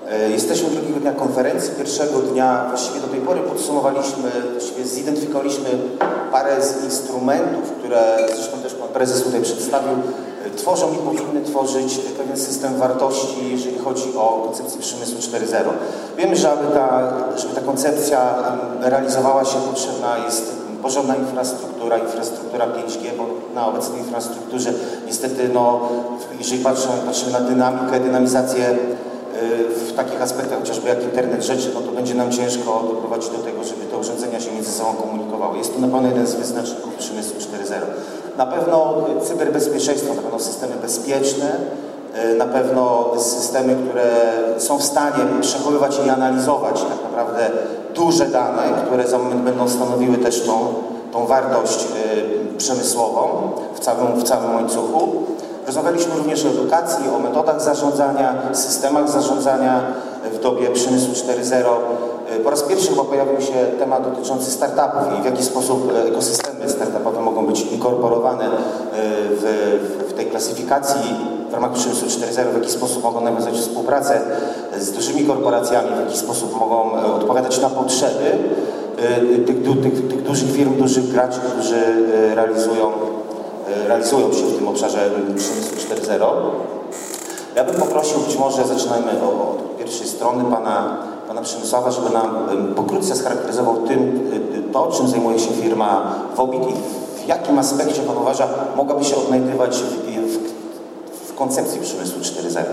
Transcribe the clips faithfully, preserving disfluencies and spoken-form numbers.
Jesteśmy drugiego dnia konferencji. Pierwszego dnia właściwie do tej pory podsumowaliśmy, właściwie zidentyfikowaliśmy parę z instrumentów, które zresztą też pan prezes tutaj przedstawił, tworzą i powinny tworzyć pewien system wartości, jeżeli chodzi o koncepcję przemysłu cztery zero. Wiemy, że aby ta, żeby ta koncepcja realizowała się, potrzebna jest porządna infrastruktura, infrastruktura pięć G, bo na obecnej infrastrukturze niestety, no, jeżeli patrzymy, patrzymy na dynamikę, dynamizację w takich aspektach chociażby jak internet rzeczy, no to będzie nam ciężko doprowadzić do tego, żeby te urządzenia się między sobą komunikowały. Jest to na pewno jeden z wyznaczników przemysłu cztery zero. Na pewno cyberbezpieczeństwo, na pewno systemy bezpieczne, na pewno systemy, które są w stanie przechowywać i analizować tak naprawdę duże dane, które za moment będą stanowiły też tą, tą wartość przemysłową w całym, w całym łańcuchu. Rozmawialiśmy również o edukacji, o metodach zarządzania, systemach zarządzania w dobie przemysłu cztery zero. Po raz pierwszy chyba pojawił się temat dotyczący startupów i w jaki sposób ekosystemy startupowe mogą być inkorporowane w, w tej klasyfikacji w ramach przemysłu cztery zero, w jaki sposób mogą nawiązać współpracę z dużymi korporacjami, w jaki sposób mogą odpowiadać na potrzeby tych, tych, tych dużych firm, dużych graczy, którzy realizują realizują się w tym obszarze przemysłu cztery zero. Ja bym poprosił, być może zaczynajmy od pierwszej strony pana, pana Przemysława, żeby nam pokrótce scharakteryzował tym, to, czym zajmuje się firma Wobit i w jakim aspekcie pan uważa mogłaby się odnajdywać w, w, w koncepcji przemysłu cztery zero.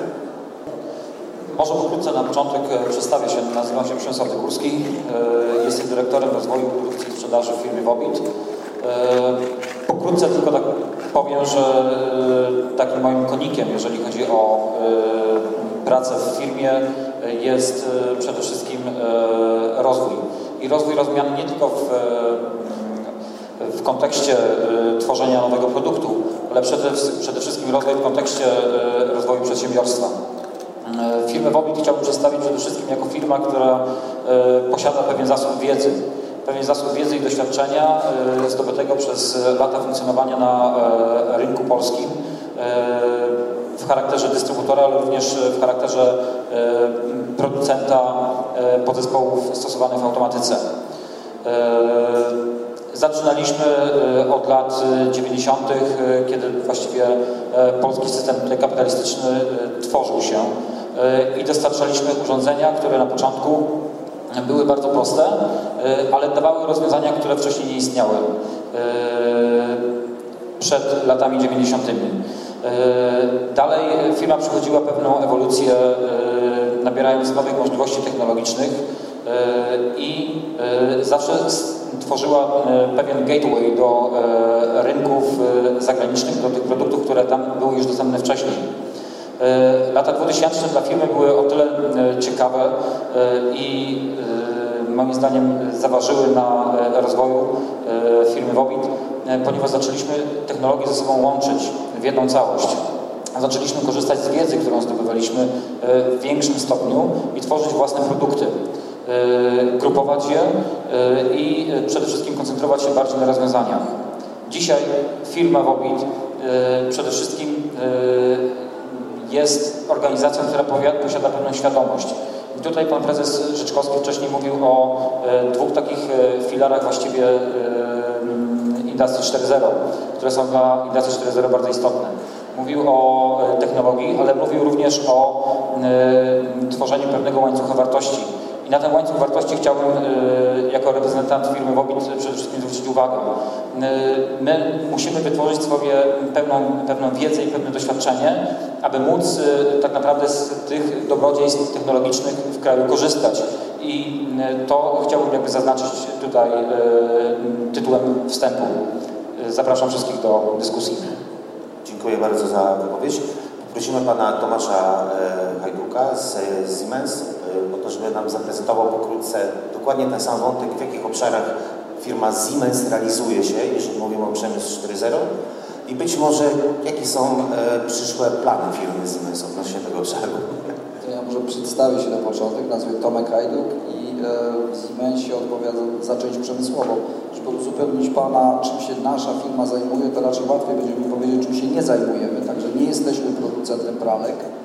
Może pokrótce na początek przedstawię się. Nazywam się Przemysław Górski. Jestem dyrektorem rozwoju produkcji i sprzedaży w firmie Wobit. Pokrótce tylko tak powiem, że takim moim konikiem, jeżeli chodzi o pracę w firmie, jest przede wszystkim rozwój. I rozwój rozumiany nie tylko w, w kontekście tworzenia nowego produktu, ale przede, przede wszystkim rozwój w kontekście rozwoju przedsiębiorstwa. Firmę Wobit chciałbym przedstawić przede wszystkim jako firma, która posiada pewien zasób wiedzy. Pewien zasób wiedzy i doświadczenia zdobytego przez lata funkcjonowania na rynku polskim w charakterze dystrybutora, ale również w charakterze producenta podzespołów stosowanych w automatyce. Zaczynaliśmy od lat dziewięćdziesiątych, kiedy właściwie polski system kapitalistyczny tworzył się i dostarczaliśmy urządzenia, które na początku były bardzo proste, ale dawały rozwiązania, które wcześniej nie istniały przed latami dziewięćdziesiątymi. Dalej firma przechodziła pewną ewolucję, nabierając nowych możliwości technologicznych i zawsze tworzyła pewien gateway do rynków zagranicznych, do tych produktów, które tam były już dostępne wcześniej. Lata dwutysięczne dla firmy były o tyle ciekawe i moim zdaniem zaważyły na rozwoju firmy Wobit, ponieważ zaczęliśmy technologię ze sobą łączyć w jedną całość. Zaczęliśmy korzystać z wiedzy, którą zdobywaliśmy w większym stopniu i tworzyć własne produkty, grupować je i przede wszystkim koncentrować się bardziej na rozwiązaniach. Dzisiaj firma Wobit przede wszystkim jest organizacją, która posiada pewną świadomość. I tutaj pan prezes Rzeczkowski wcześniej mówił o dwóch takich filarach właściwie Industry cztery zero, które są dla Industry cztery zero bardzo istotne. Mówił o technologii, ale mówił również o tworzeniu pewnego łańcucha wartości. I na ten łańcuch wartości chciałbym jako reprezentant firmy Wobit przede wszystkim zwrócić uwagę. My musimy wytworzyć sobie pewną, pewną wiedzę i pewne doświadczenie, aby móc tak naprawdę z tych dobrodziejstw technologicznych w kraju korzystać. I to chciałbym jakby zaznaczyć tutaj tytułem wstępu. Zapraszam wszystkich do dyskusji. Dziękuję bardzo za wypowiedź. Prosimy pana Tomasza Hajduka z Siemens o to, żeby nam zaprezentował pokrótce dokładnie ten sam wątek, w jakich obszarach firma Siemens realizuje się, jeżeli mówimy o przemysł cztery zero i być może jakie są przyszłe plany firmy Siemens odnośnie tego obszaru. To ja może przedstawię się na początek, nazywam Tomek Hajduk i w Siemensie odpowiadam za część przemysłową. Żeby uzupełnić pana, czym się nasza firma zajmuje, to raczej łatwiej będzie mi powiedzieć, czym się nie zajmujemy. Także nie jesteśmy producentem pramek.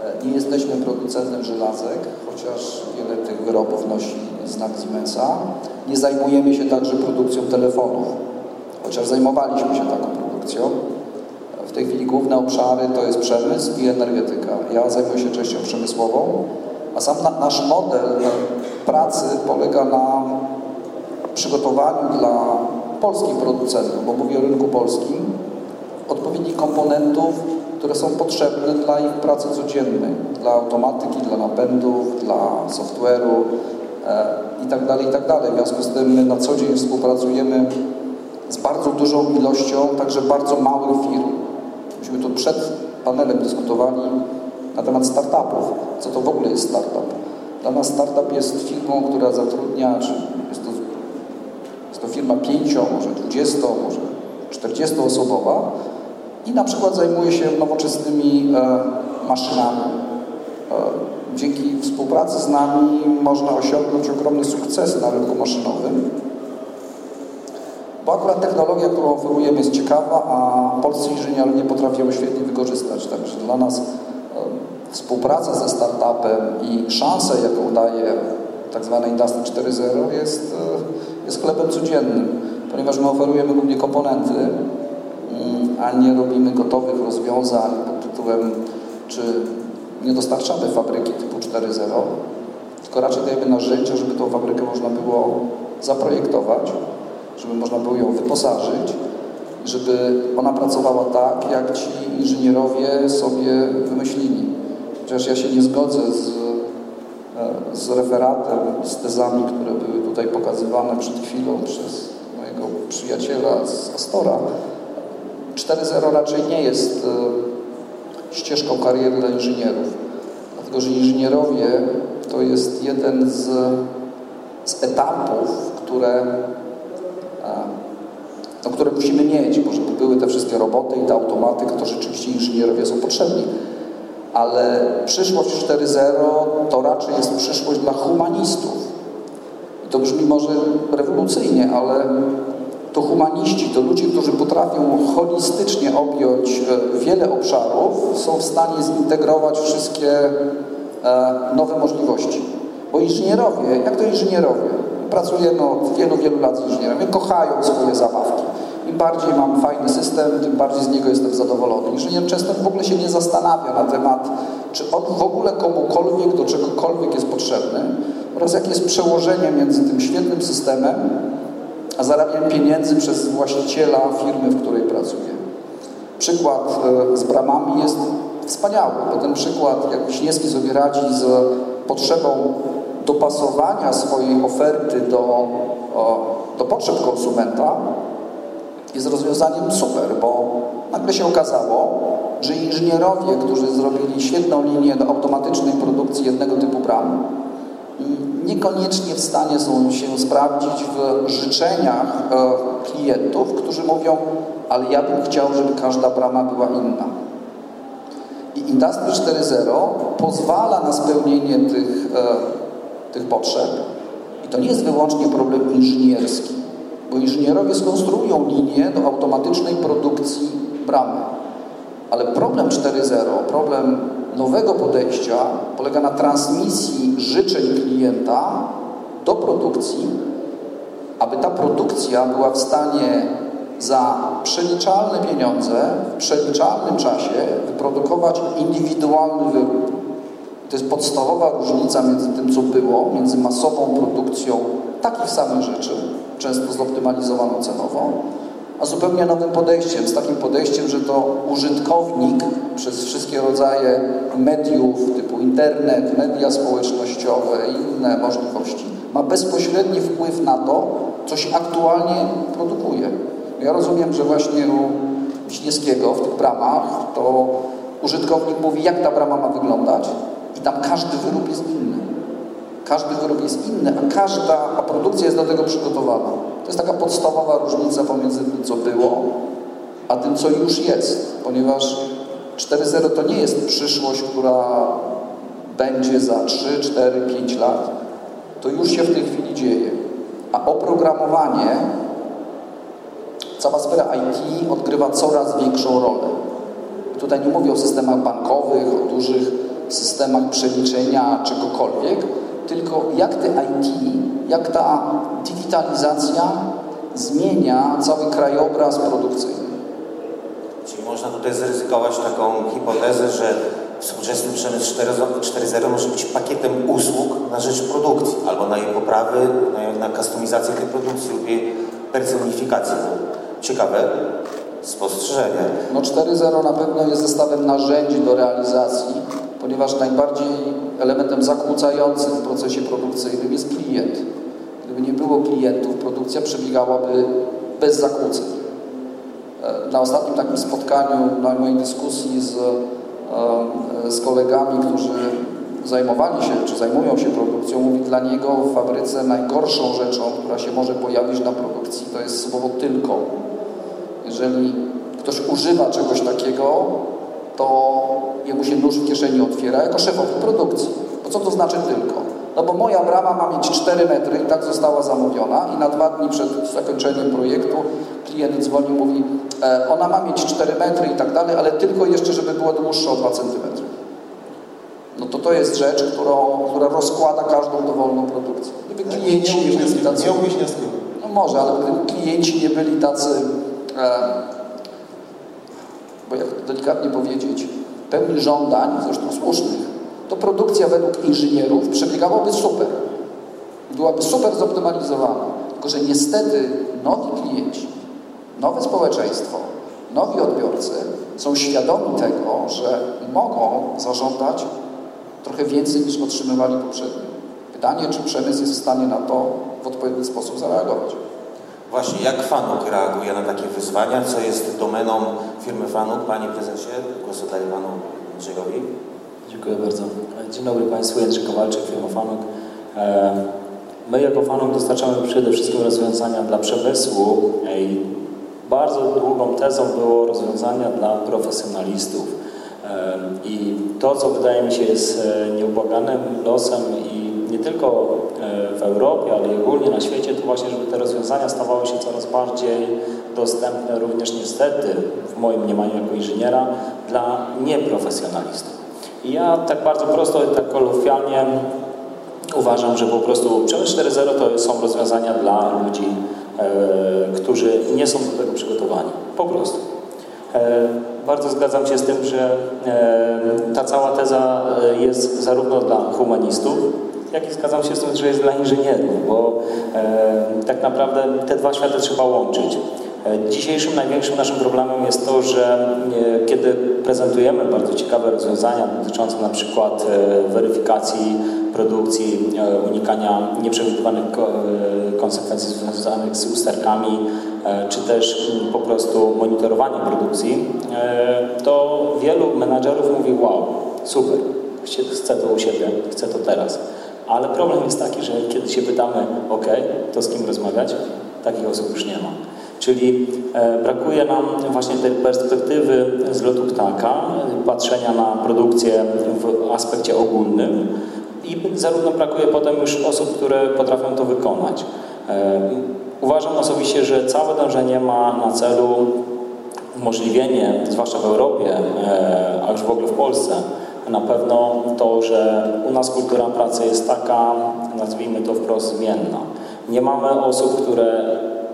Nie jesteśmy producentem żelazek, chociaż wiele tych wyrobów nosi znak Siemensa. Nie zajmujemy się także produkcją telefonów, chociaż zajmowaliśmy się taką produkcją. W tej chwili główne obszary to jest przemysł i energetyka. Ja zajmuję się częścią przemysłową, a sam na, nasz model pracy polega na przygotowaniu dla polskich producentów, bo mówię o rynku polskim, odpowiednich komponentów, które są potrzebne dla ich pracy codziennej, dla automatyki, dla napędów, dla software'u e, itd., itd. W związku z tym my na co dzień współpracujemy z bardzo dużą ilością także bardzo małych firm. Myśmy tu przed panelem dyskutowali na temat startupów. Co to w ogóle jest startup? Dla nas startup jest firmą, która zatrudnia, czy jest to, jest to firma pięcio, może dwudziesto, może czterdziestoosobowa i na przykład zajmuje się nowoczesnymi e, maszynami. E, dzięki współpracy z nami można osiągnąć ogromny sukces na rynku maszynowym, bo akurat technologia, którą oferujemy, jest ciekawa, a polscy inżynierowie nie potrafią ją świetnie wykorzystać. Także dla nas e, współpraca ze startupem i szansa, jaką daje tak zwane Industry cztery zero jest, e, jest chlebem codziennym, ponieważ my oferujemy głównie komponenty, a nie robimy gotowych rozwiązań pod tytułem, czy nie dostarczamy fabryki typu cztery zero, tylko raczej dajemy narzędzia, żeby tą fabrykę można było zaprojektować, żeby można było ją wyposażyć, żeby ona pracowała tak, jak ci inżynierowie sobie wymyślili. Chociaż ja się nie zgodzę z, z referatem, z tezami, które były tutaj pokazywane przed chwilą przez mojego przyjaciela z Astora. cztery zero raczej nie jest e, ścieżką kariery dla inżynierów, dlatego że inżynierowie to jest jeden z, z etapów, które, e, no, które musimy mieć, bo żeby były te wszystkie roboty i ta automatyka, to rzeczywiście inżynierowie są potrzebni, ale przyszłość cztery zero to raczej jest przyszłość dla humanistów. I to brzmi może rewolucyjnie, ale to humaniści, to ludzie, którzy potrafią holistycznie objąć wiele obszarów, są w stanie zintegrować wszystkie nowe możliwości. Bo inżynierowie, jak to inżynierowie? Pracujemy od wielu, wielu lat z inżynierami, kochają swoje zabawki. Im bardziej mam fajny system, tym bardziej z niego jestem zadowolony. Inżynier często w ogóle się nie zastanawia na temat, czy on w ogóle komukolwiek do czegokolwiek jest potrzebny oraz jakie jest przełożenie między tym świetnym systemem a zarabianiem pieniędzy przez właściciela firmy, w której pracuje. Przykład z bramami jest wspaniały, bo ten przykład, jak Wiśniewski sobie radzi z potrzebą dopasowania swojej oferty do, do potrzeb konsumenta, jest rozwiązaniem super, bo nagle się okazało, że inżynierowie, którzy zrobili świetną linię do automatycznej produkcji jednego typu bram, niekoniecznie w stanie są się sprawdzić w życzeniach e, klientów, którzy mówią, ale ja bym chciał, żeby każda brama była inna. I Industry cztery zero pozwala na spełnienie tych, e, tych potrzeb. I to nie jest wyłącznie problem inżynierski, bo inżynierowie skonstruują linię do automatycznej produkcji bramy. Ale problem cztery zero, problem nowego podejścia polega na transmisji życzeń klienta do produkcji, aby ta produkcja była w stanie za przeliczalne pieniądze, w przeliczalnym czasie wyprodukować indywidualny wyrób. To jest podstawowa różnica między tym, co było, między masową produkcją takich samych rzeczy, często zoptymalizowaną cenowo, a zupełnie nowym podejściem, z takim podejściem, że to użytkownik przez wszystkie rodzaje mediów typu internet, media społecznościowe i inne możliwości ma bezpośredni wpływ na to, co się aktualnie produkuje. Ja rozumiem, że właśnie u Wiśniewskiego w tych bramach to użytkownik mówi, jak ta brama ma wyglądać i tam każdy wyrób jest inny. Każdy wyrób jest inny, a każda, a produkcja jest do tego przygotowana. To jest taka podstawowa różnica pomiędzy tym, co było, a tym, co już jest, ponieważ cztery zero to nie jest przyszłość, która będzie za trzy, cztery, pięć lat. To już się w tej chwili dzieje. A oprogramowanie, cała sfera I T odgrywa coraz większą rolę. Tutaj nie mówię o systemach bankowych, o dużych systemach przeliczenia czegokolwiek, tylko jak te I T, jak ta digitalizacja zmienia cały krajobraz produkcyjny. Czyli można tutaj zaryzykować taką hipotezę, że współczesny przemysł cztery zero może być pakietem usług na rzecz produkcji, albo na jej poprawy, na, na kustomizację tej produkcji lub jej personifikację. Ciekawe spostrzeżenie. No cztery zero na pewno jest zestawem narzędzi do realizacji, ponieważ najbardziej elementem zakłócającym w procesie produkcyjnym jest klient. Gdyby nie było klientów, produkcja przebiegałaby bez zakłóceń. Na ostatnim takim spotkaniu, na mojej dyskusji z, z kolegami, którzy zajmowali się, czy zajmują się produkcją, mówi, dla niego w fabryce najgorszą rzeczą, która się może pojawić na produkcji, to jest słowo tylko. Jeżeli ktoś używa czegoś takiego, to jemu się nóż w kieszeni otwiera jako szefowi produkcji. Bo co to znaczy tylko? No bo moja brama ma mieć cztery metry i tak została zamówiona i na dwa dni przed zakończeniem projektu klient dzwoni i mówi, e, ona ma mieć cztery metry i tak dalej, ale tylko jeszcze, żeby było dłuższe o dwa centymetry. No to to jest rzecz, którą, która rozkłada każdą dowolną produkcję. Gdyby klienci nie, nie, nie byli tacy... Nie umieść z tym. No może, ale gdyby klienci nie byli tacy... E, bo jak delikatnie powiedzieć, pełni żądań, zresztą słusznych, to produkcja według inżynierów przebiegałaby super. Byłaby super zoptymalizowana. Tylko że niestety nowi klienci, nowe społeczeństwo, nowi odbiorcy są świadomi tego, że mogą zażądać trochę więcej niż otrzymywali poprzednio. Pytanie, czy przemysł jest w stanie na to w odpowiedni sposób zareagować. Właśnie, jak Fanuc reaguje na takie wyzwania? Co jest domeną firmy Fanuc? Panie prezesie, głos oddaję panu Andrzejowi. Dziękuję bardzo. Dzień dobry Państwu, Jędrzej Kowalczyk, firma Fanuc. My jako Fanuc dostarczamy przede wszystkim rozwiązania dla przemysłu i bardzo długą tezą było rozwiązania dla profesjonalistów. I to, co wydaje mi się jest nieubłaganym losem i nie tylko w Europie, ale i ogólnie na świecie, to właśnie, żeby te rozwiązania stawały się coraz bardziej dostępne również niestety, w moim mniemaniu jako inżyniera, dla nieprofesjonalistów. I ja tak bardzo prosto i tak kolokwialnie uważam, że po prostu przemysł cztery zero to są rozwiązania dla ludzi, e, którzy nie są do tego przygotowani. Po prostu. E, bardzo zgadzam się z tym, że e, ta cała teza jest zarówno dla humanistów, jak i zgadzam się z tym, że jest dla inżynierów, bo e, tak naprawdę te dwa światy trzeba łączyć. Dzisiejszym największym naszym problemem jest to, że kiedy prezentujemy bardzo ciekawe rozwiązania dotyczące na przykład weryfikacji produkcji, unikania nieprzewidywanych konsekwencji związanych z usterkami, czy też po prostu monitorowania produkcji, to wielu menadżerów mówi, wow, super, chcę to u siebie, chcę to teraz. Ale problem jest taki, że kiedy się pytamy, ok, to z kim rozmawiać, takich osób już nie ma. Czyli e, brakuje nam właśnie tej perspektywy z lotu ptaka, patrzenia na produkcję w aspekcie ogólnym i zarówno brakuje potem już osób, które potrafią to wykonać. E, uważam osobiście, że całe dążenie ma na celu umożliwienie, zwłaszcza w Europie, e, a już w ogóle w Polsce, na pewno to, że u nas kultura pracy jest taka, nazwijmy to wprost, zmienna. Nie mamy osób, które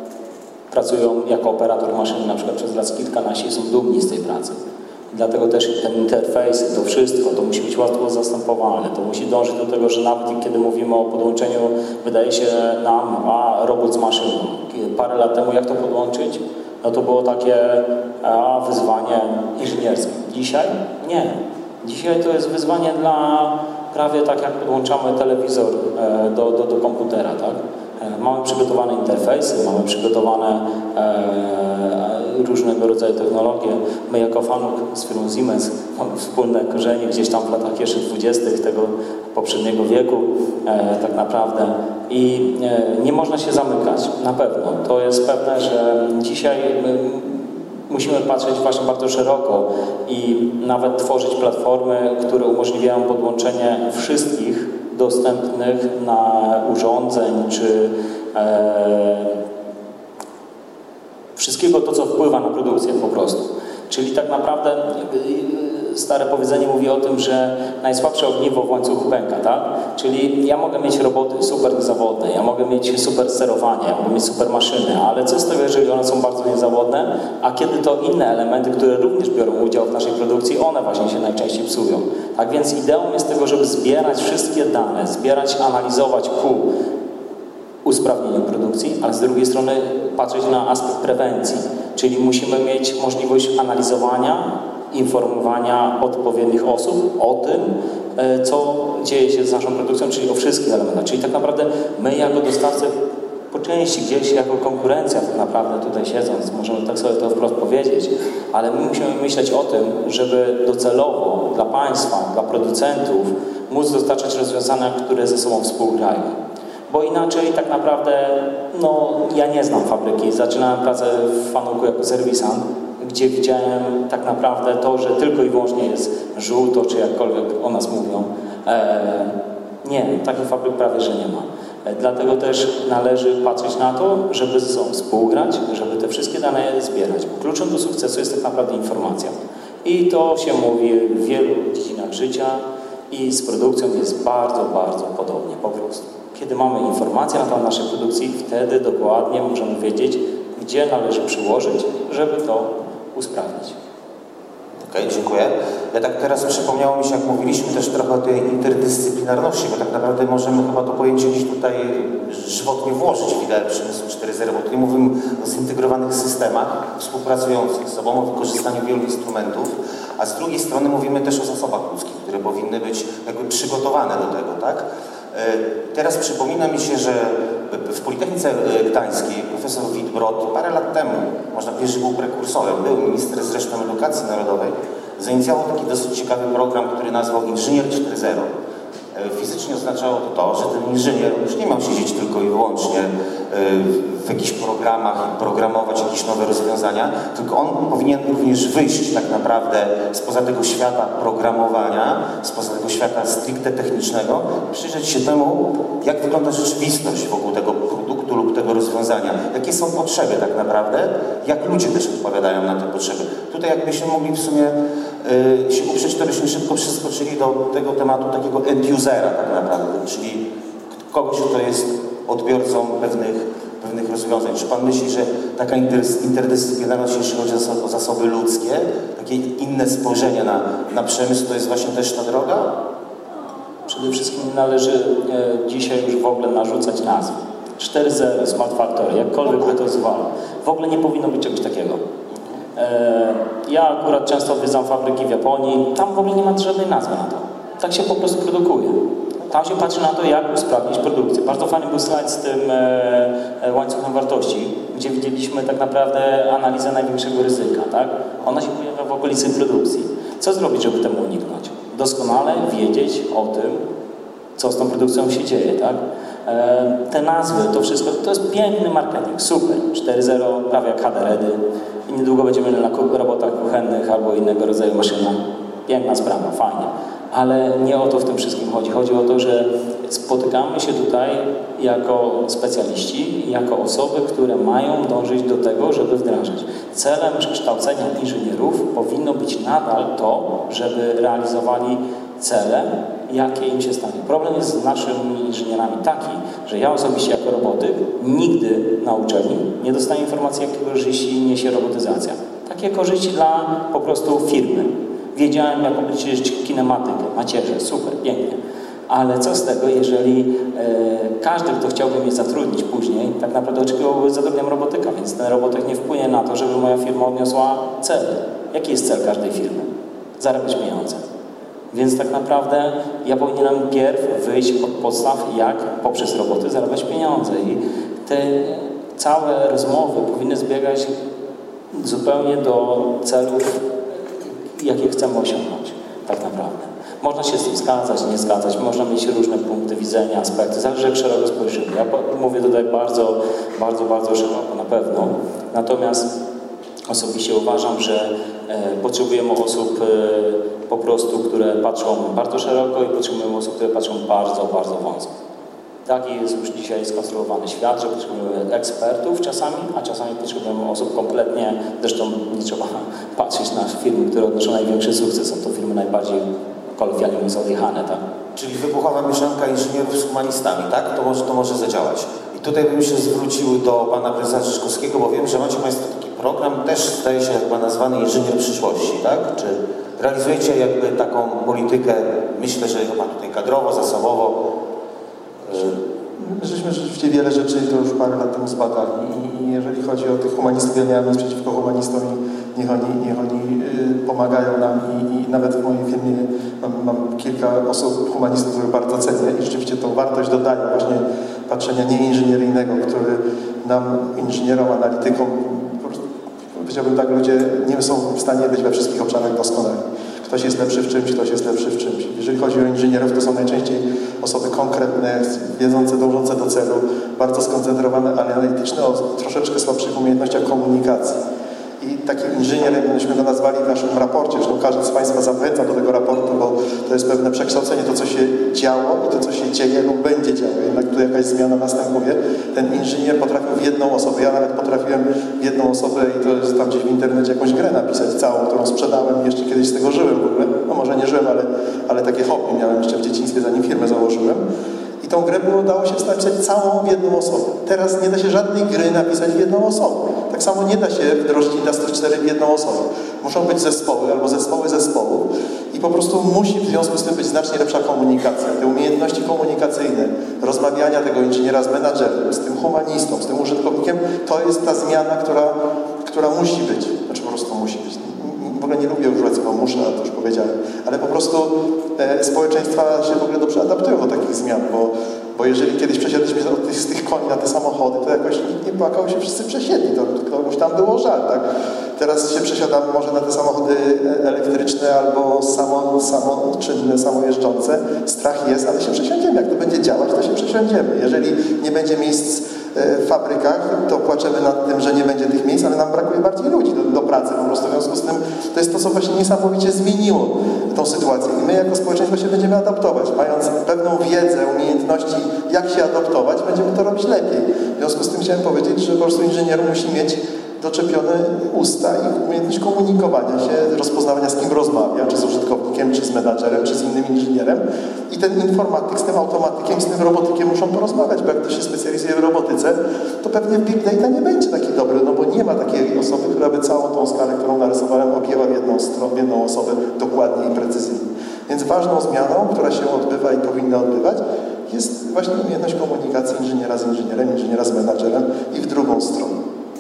pracują jako operator maszyny na przykład przez lat kilkanaście i są dumni z tej pracy. Dlatego też ten interfejs, to wszystko, to musi być łatwo zastępowalne. To musi dążyć do tego, że nawet kiedy mówimy o podłączeniu, wydaje się nam, a robot z maszyną. Parę lat temu jak to podłączyć? No to było takie a, wyzwanie inżynierskie. Dzisiaj? Nie. Dzisiaj to jest wyzwanie dla prawie tak jak podłączamy telewizor e, do, do, do komputera, tak? Mamy przygotowane interfejsy, mamy przygotowane e, różnego rodzaju technologie. My jako Fanuc z firmą Siemens mamy wspólne korzenie gdzieś tam w latach jeszcze dwudziestych tego poprzedniego wieku e, tak naprawdę. I e, nie można się zamykać, na pewno. To jest pewne, że dzisiaj my musimy patrzeć właśnie bardzo szeroko i nawet tworzyć platformy, które umożliwiają podłączenie wszystkich dostępnych na urządzeń, czy e, wszystkiego to, co wpływa na produkcję po prostu. Czyli tak naprawdę stare powiedzenie mówi o tym, że najsłabsze ogniwo w łańcuchu pęka, tak? Czyli ja mogę mieć roboty super niezawodne, ja mogę mieć super sterowanie, ja mogę mieć super maszyny, ale co z tego, jeżeli one są bardzo niezawodne, a kiedy to inne elementy, które również biorą udział w naszej produkcji, one właśnie się najczęściej psują. Tak więc ideą jest tego, żeby zbierać wszystkie dane, zbierać, analizować ku usprawnieniu produkcji, ale z drugiej strony patrzeć na aspekt prewencji, czyli musimy mieć możliwość analizowania, informowania odpowiednich osób o tym, co dzieje się z naszą produkcją, czyli o wszystkich elementach. Czyli tak naprawdę my jako dostawcy po części gdzieś jako konkurencja tak naprawdę tutaj siedząc, możemy tak sobie to wprost powiedzieć, ale my musimy myśleć o tym, żeby docelowo dla państwa, dla producentów móc dostarczać rozwiązania, które ze sobą współgrają. Bo inaczej tak naprawdę, no ja nie znam fabryki. Zaczynałem pracę w Fanuku jako serwisant, gdzie widziałem tak naprawdę to, że tylko i wyłącznie jest żółto, czy jakkolwiek o nas mówią. E, nie, takich fabryk prawie, że nie ma. E, dlatego też należy patrzeć na to, żeby ze sobą współgrać, żeby te wszystkie dane zbierać. Bo kluczem do sukcesu jest tak naprawdę informacja. I to się mówi w wielu dziedzinach życia i z produkcją jest bardzo, bardzo podobnie po prostu. Kiedy mamy informacje na temat naszej produkcji, wtedy dokładnie możemy wiedzieć, gdzie należy przyłożyć, żeby to usprawnić. Okej, okay, dziękuję. Ja tak teraz przypomniało mi się, jak mówiliśmy też trochę o tej interdyscyplinarności, bo tak naprawdę możemy chyba to pojęcie gdzieś tutaj żywotnie włożyć w ideę przemysłu cztery zero, bo tutaj mówimy o zintegrowanych systemach współpracujących z sobą, o wykorzystaniu wielu instrumentów, a z drugiej strony mówimy też o zasobach ludzkich, które powinny być jakby przygotowane do tego, tak? Teraz przypomina mi się, że w Politechnice Gdańskiej profesor Wittbrod parę lat temu, można powiedzieć, że był prekursorem, był minister zresztą edukacji narodowej, zainicjował taki dosyć ciekawy program, który nazwał Inżynier cztery zero. Fizycznie oznaczało to to, że ten inżynier już nie miał siedzieć tylko i wyłącznie w jakichś programach i programować jakieś nowe rozwiązania, tylko on powinien również wyjść tak naprawdę spoza tego świata programowania, spoza tego świata stricte technicznego, przyjrzeć się temu, jak wygląda rzeczywistość wokół tego produktu lub tego rozwiązania, jakie są potrzeby tak naprawdę, jak ludzie też odpowiadają na te potrzeby. Tutaj jakbyśmy mogli w sumie y, się uprzeć, to byśmy szybko przeskoczyli do tego tematu takiego end-usera tak naprawdę, czyli kogoś, kto jest odbiorcą pewnych, pewnych rozwiązań. Czy Pan myśli, że taka interdyscyplinarność, jeśli chodzi o zasoby ludzkie, takie inne spojrzenie na, na przemysł, to jest właśnie też ta droga? Przede wszystkim należy e, dzisiaj już w ogóle narzucać nazwy. cztery zero, Smart Factory, jakkolwiek by to zwało. W ogóle nie powinno być czegoś takiego. E, ja akurat często odwiedzam fabryki w Japonii, tam w ogóle nie ma żadnej nazwy na to. Tak się po prostu produkuje. Tam się patrzy na to, jak usprawnić produkcję. Bardzo fajny był slajd z tym e, łańcuchem wartości, gdzie widzieliśmy tak naprawdę analizę największego ryzyka. Tak? Ona się pojawia w okolicy produkcji. Co zrobić, żeby temu uniknąć? Doskonale wiedzieć o tym, co z tą produkcją się dzieje. Tak? E, te nazwy, to wszystko, to jest piękny marketing, super. cztery zero, prawie jak H D REDy. I niedługo będziemy na robotach kuchennych albo innego rodzaju maszynach. Piękna sprawa, fajnie. Ale nie o to w tym wszystkim chodzi. Chodzi o to, że spotykamy się tutaj jako specjaliści, jako osoby, które mają dążyć do tego, żeby wdrażać. Celem kształcenia inżynierów powinno być nadal to, żeby realizowali cele, jakie im się stanie. Problem jest z naszymi inżynierami taki, że ja osobiście jako robotyk nigdy na uczelni nie dostaję informacji, jakie korzyści niesie robotyzacja. Takie korzyści dla po prostu firmy. Wiedziałem, jak obliczyć kinematykę, macierzę, super, pięknie. Ale co z tego, jeżeli e, każdy, kto chciałby mnie zatrudnić później, tak naprawdę oczekiwałby zatrudniam robotyka, więc ten robotyk nie wpłynie na to, żeby moja firma odniosła cel. Jaki jest cel każdej firmy? Zarabiać pieniądze. Więc tak naprawdę ja powinienem pierw wyjść od podstaw, jak poprzez roboty zarabiać pieniądze. I te całe rozmowy powinny zbiegać zupełnie do celów, jakie chcemy osiągnąć tak naprawdę. Można się z tym zgadzać, nie zgadzać, można mieć różne punkty widzenia, aspekty, zależy jak szeroko spojrzymy. Ja mówię tutaj bardzo, bardzo, bardzo szeroko na pewno. Natomiast osobiście uważam, że e, potrzebujemy osób e, po prostu, które patrzą bardzo szeroko i potrzebujemy osób, które patrzą bardzo, bardzo wąsko. taki jest już dzisiaj skonstruowany świat, że potrzebujemy ekspertów czasami, a czasami potrzebujemy osób kompletnie, zresztą nie trzeba patrzeć na firmy, które odnoszą największy sukces, są to firmy najbardziej kolokwialnie mówiąc odjechane, tak? Czyli wybuchowa mieszanka inżynierów z humanistami, tak? To może, to może zadziałać. I tutaj bym się zwrócił do pana prezesa Rzeczkowskiego, bo wiem, że macie państwo taki program, też zdaje się chyba nazwany Inżynier Przyszłości, tak? Czy realizujecie jakby taką politykę, myślę, że chyba tutaj kadrowo, zasobowo? My żeśmy rzeczywiście wiele rzeczy to już parę lat temu zbadali i jeżeli chodzi o tych humanistów, ja nie mam nic przeciwko humanistom i niech oni, niech oni pomagają nam i, i nawet w mojej firmie mam, mam kilka osób humanistów, których bardzo cenię i rzeczywiście tą wartość dodaje właśnie patrzenia nieinżynieryjnego, który nam, inżynierom, analitykom, powiedziałbym tak, ludzie nie są w stanie być we wszystkich obszarach doskonali. Ktoś jest lepszy w czymś, ktoś jest lepszy w czymś. Jeżeli chodzi o inżynierów, to są najczęściej osoby konkretne, wiedzące, dążące do celu, bardzo skoncentrowane, ale analityczne, o troszeczkę słabszych umiejętnościach komunikacji. I taki inżynier, myśmy go nazwali w naszym raporcie, zresztą każdy z Państwa zachęca do tego raportu, bo to jest pewne przekształcenie, to co się działo i to co się dzieje lub będzie działo. Jednak tu jakaś zmiana następuje. Ten inżynier potrafił w jedną osobę, ja nawet potrafiłem w jedną osobę i to jest tam gdzieś w internecie jakąś grę napisać całą, którą sprzedałem i jeszcze kiedyś z tego żyłem w ogóle. No może nie żyłem, ale, ale takie hobby miałem jeszcze w dzieciństwie, zanim firmę założyłem. I tą grę było, dało się napisać całą w jedną osobę. Teraz nie da się żadnej gry napisać w jedną osobę. Tak samo nie da się wdrożyć Industry cztery w jedną osobę. Muszą być zespoły albo zespoły zespołów i po prostu musi w związku z tym być znacznie lepsza komunikacja. Te umiejętności komunikacyjne, rozmawiania tego inżyniera z menadżerem, z tym humanistą, z tym użytkownikiem, to jest ta zmiana, która, która musi być. Znaczy po prostu musi być. W ogóle nie lubię używać słowa muszę, to już powiedziałem, ale po prostu e, społeczeństwa się w ogóle dobrze adaptują do takich zmian, bo, bo jeżeli kiedyś przesiedliśmy z tych koni na te samochody, to jakoś nikt nie płakał, się wszyscy przesiedli, to komuś tam było żal, tak? Teraz się przesiadamy może na te samochody elektryczne albo samo, samoczynne, samojeżdżące. Strach jest, ale się przesiądziemy. Jak to będzie działać, to się przesiądziemy. Jeżeli nie będzie miejsc w fabrykach, to płaczemy nad tym, że nie będzie tych miejsc, ale nam brakuje bardziej ludzi do, do pracy. Po prostu w związku z tym to jest to, co właśnie niesamowicie zmieniło tą sytuację. I my jako społeczeństwo się będziemy adaptować. Mając pewną wiedzę, umiejętności, jak się adaptować, będziemy to robić lepiej. W związku z tym chciałem powiedzieć, że po prostu inżynier musi mieć doczepione usta i umiejętność komunikowania się, rozpoznawania, z kim rozmawia, czy z użytkownikiem, czy z menadżerem, czy z innym inżynierem. I ten informatyk z tym automatykiem, z tym robotykiem muszą porozmawiać, bo jak ktoś się specjalizuje w robotyce, to pewnie w Big Data nie będzie taki dobry, no bo nie ma takiej osoby, która by całą tą skalę, którą narysowałem, objęła w jedną stronę, w jedną osobę dokładnie i precyzyjnie. Więc ważną zmianą, która się odbywa i powinna odbywać, jest właśnie umiejętność komunikacji inżyniera z inżynierem, inżyniera z menadżerem i w drugą stronę.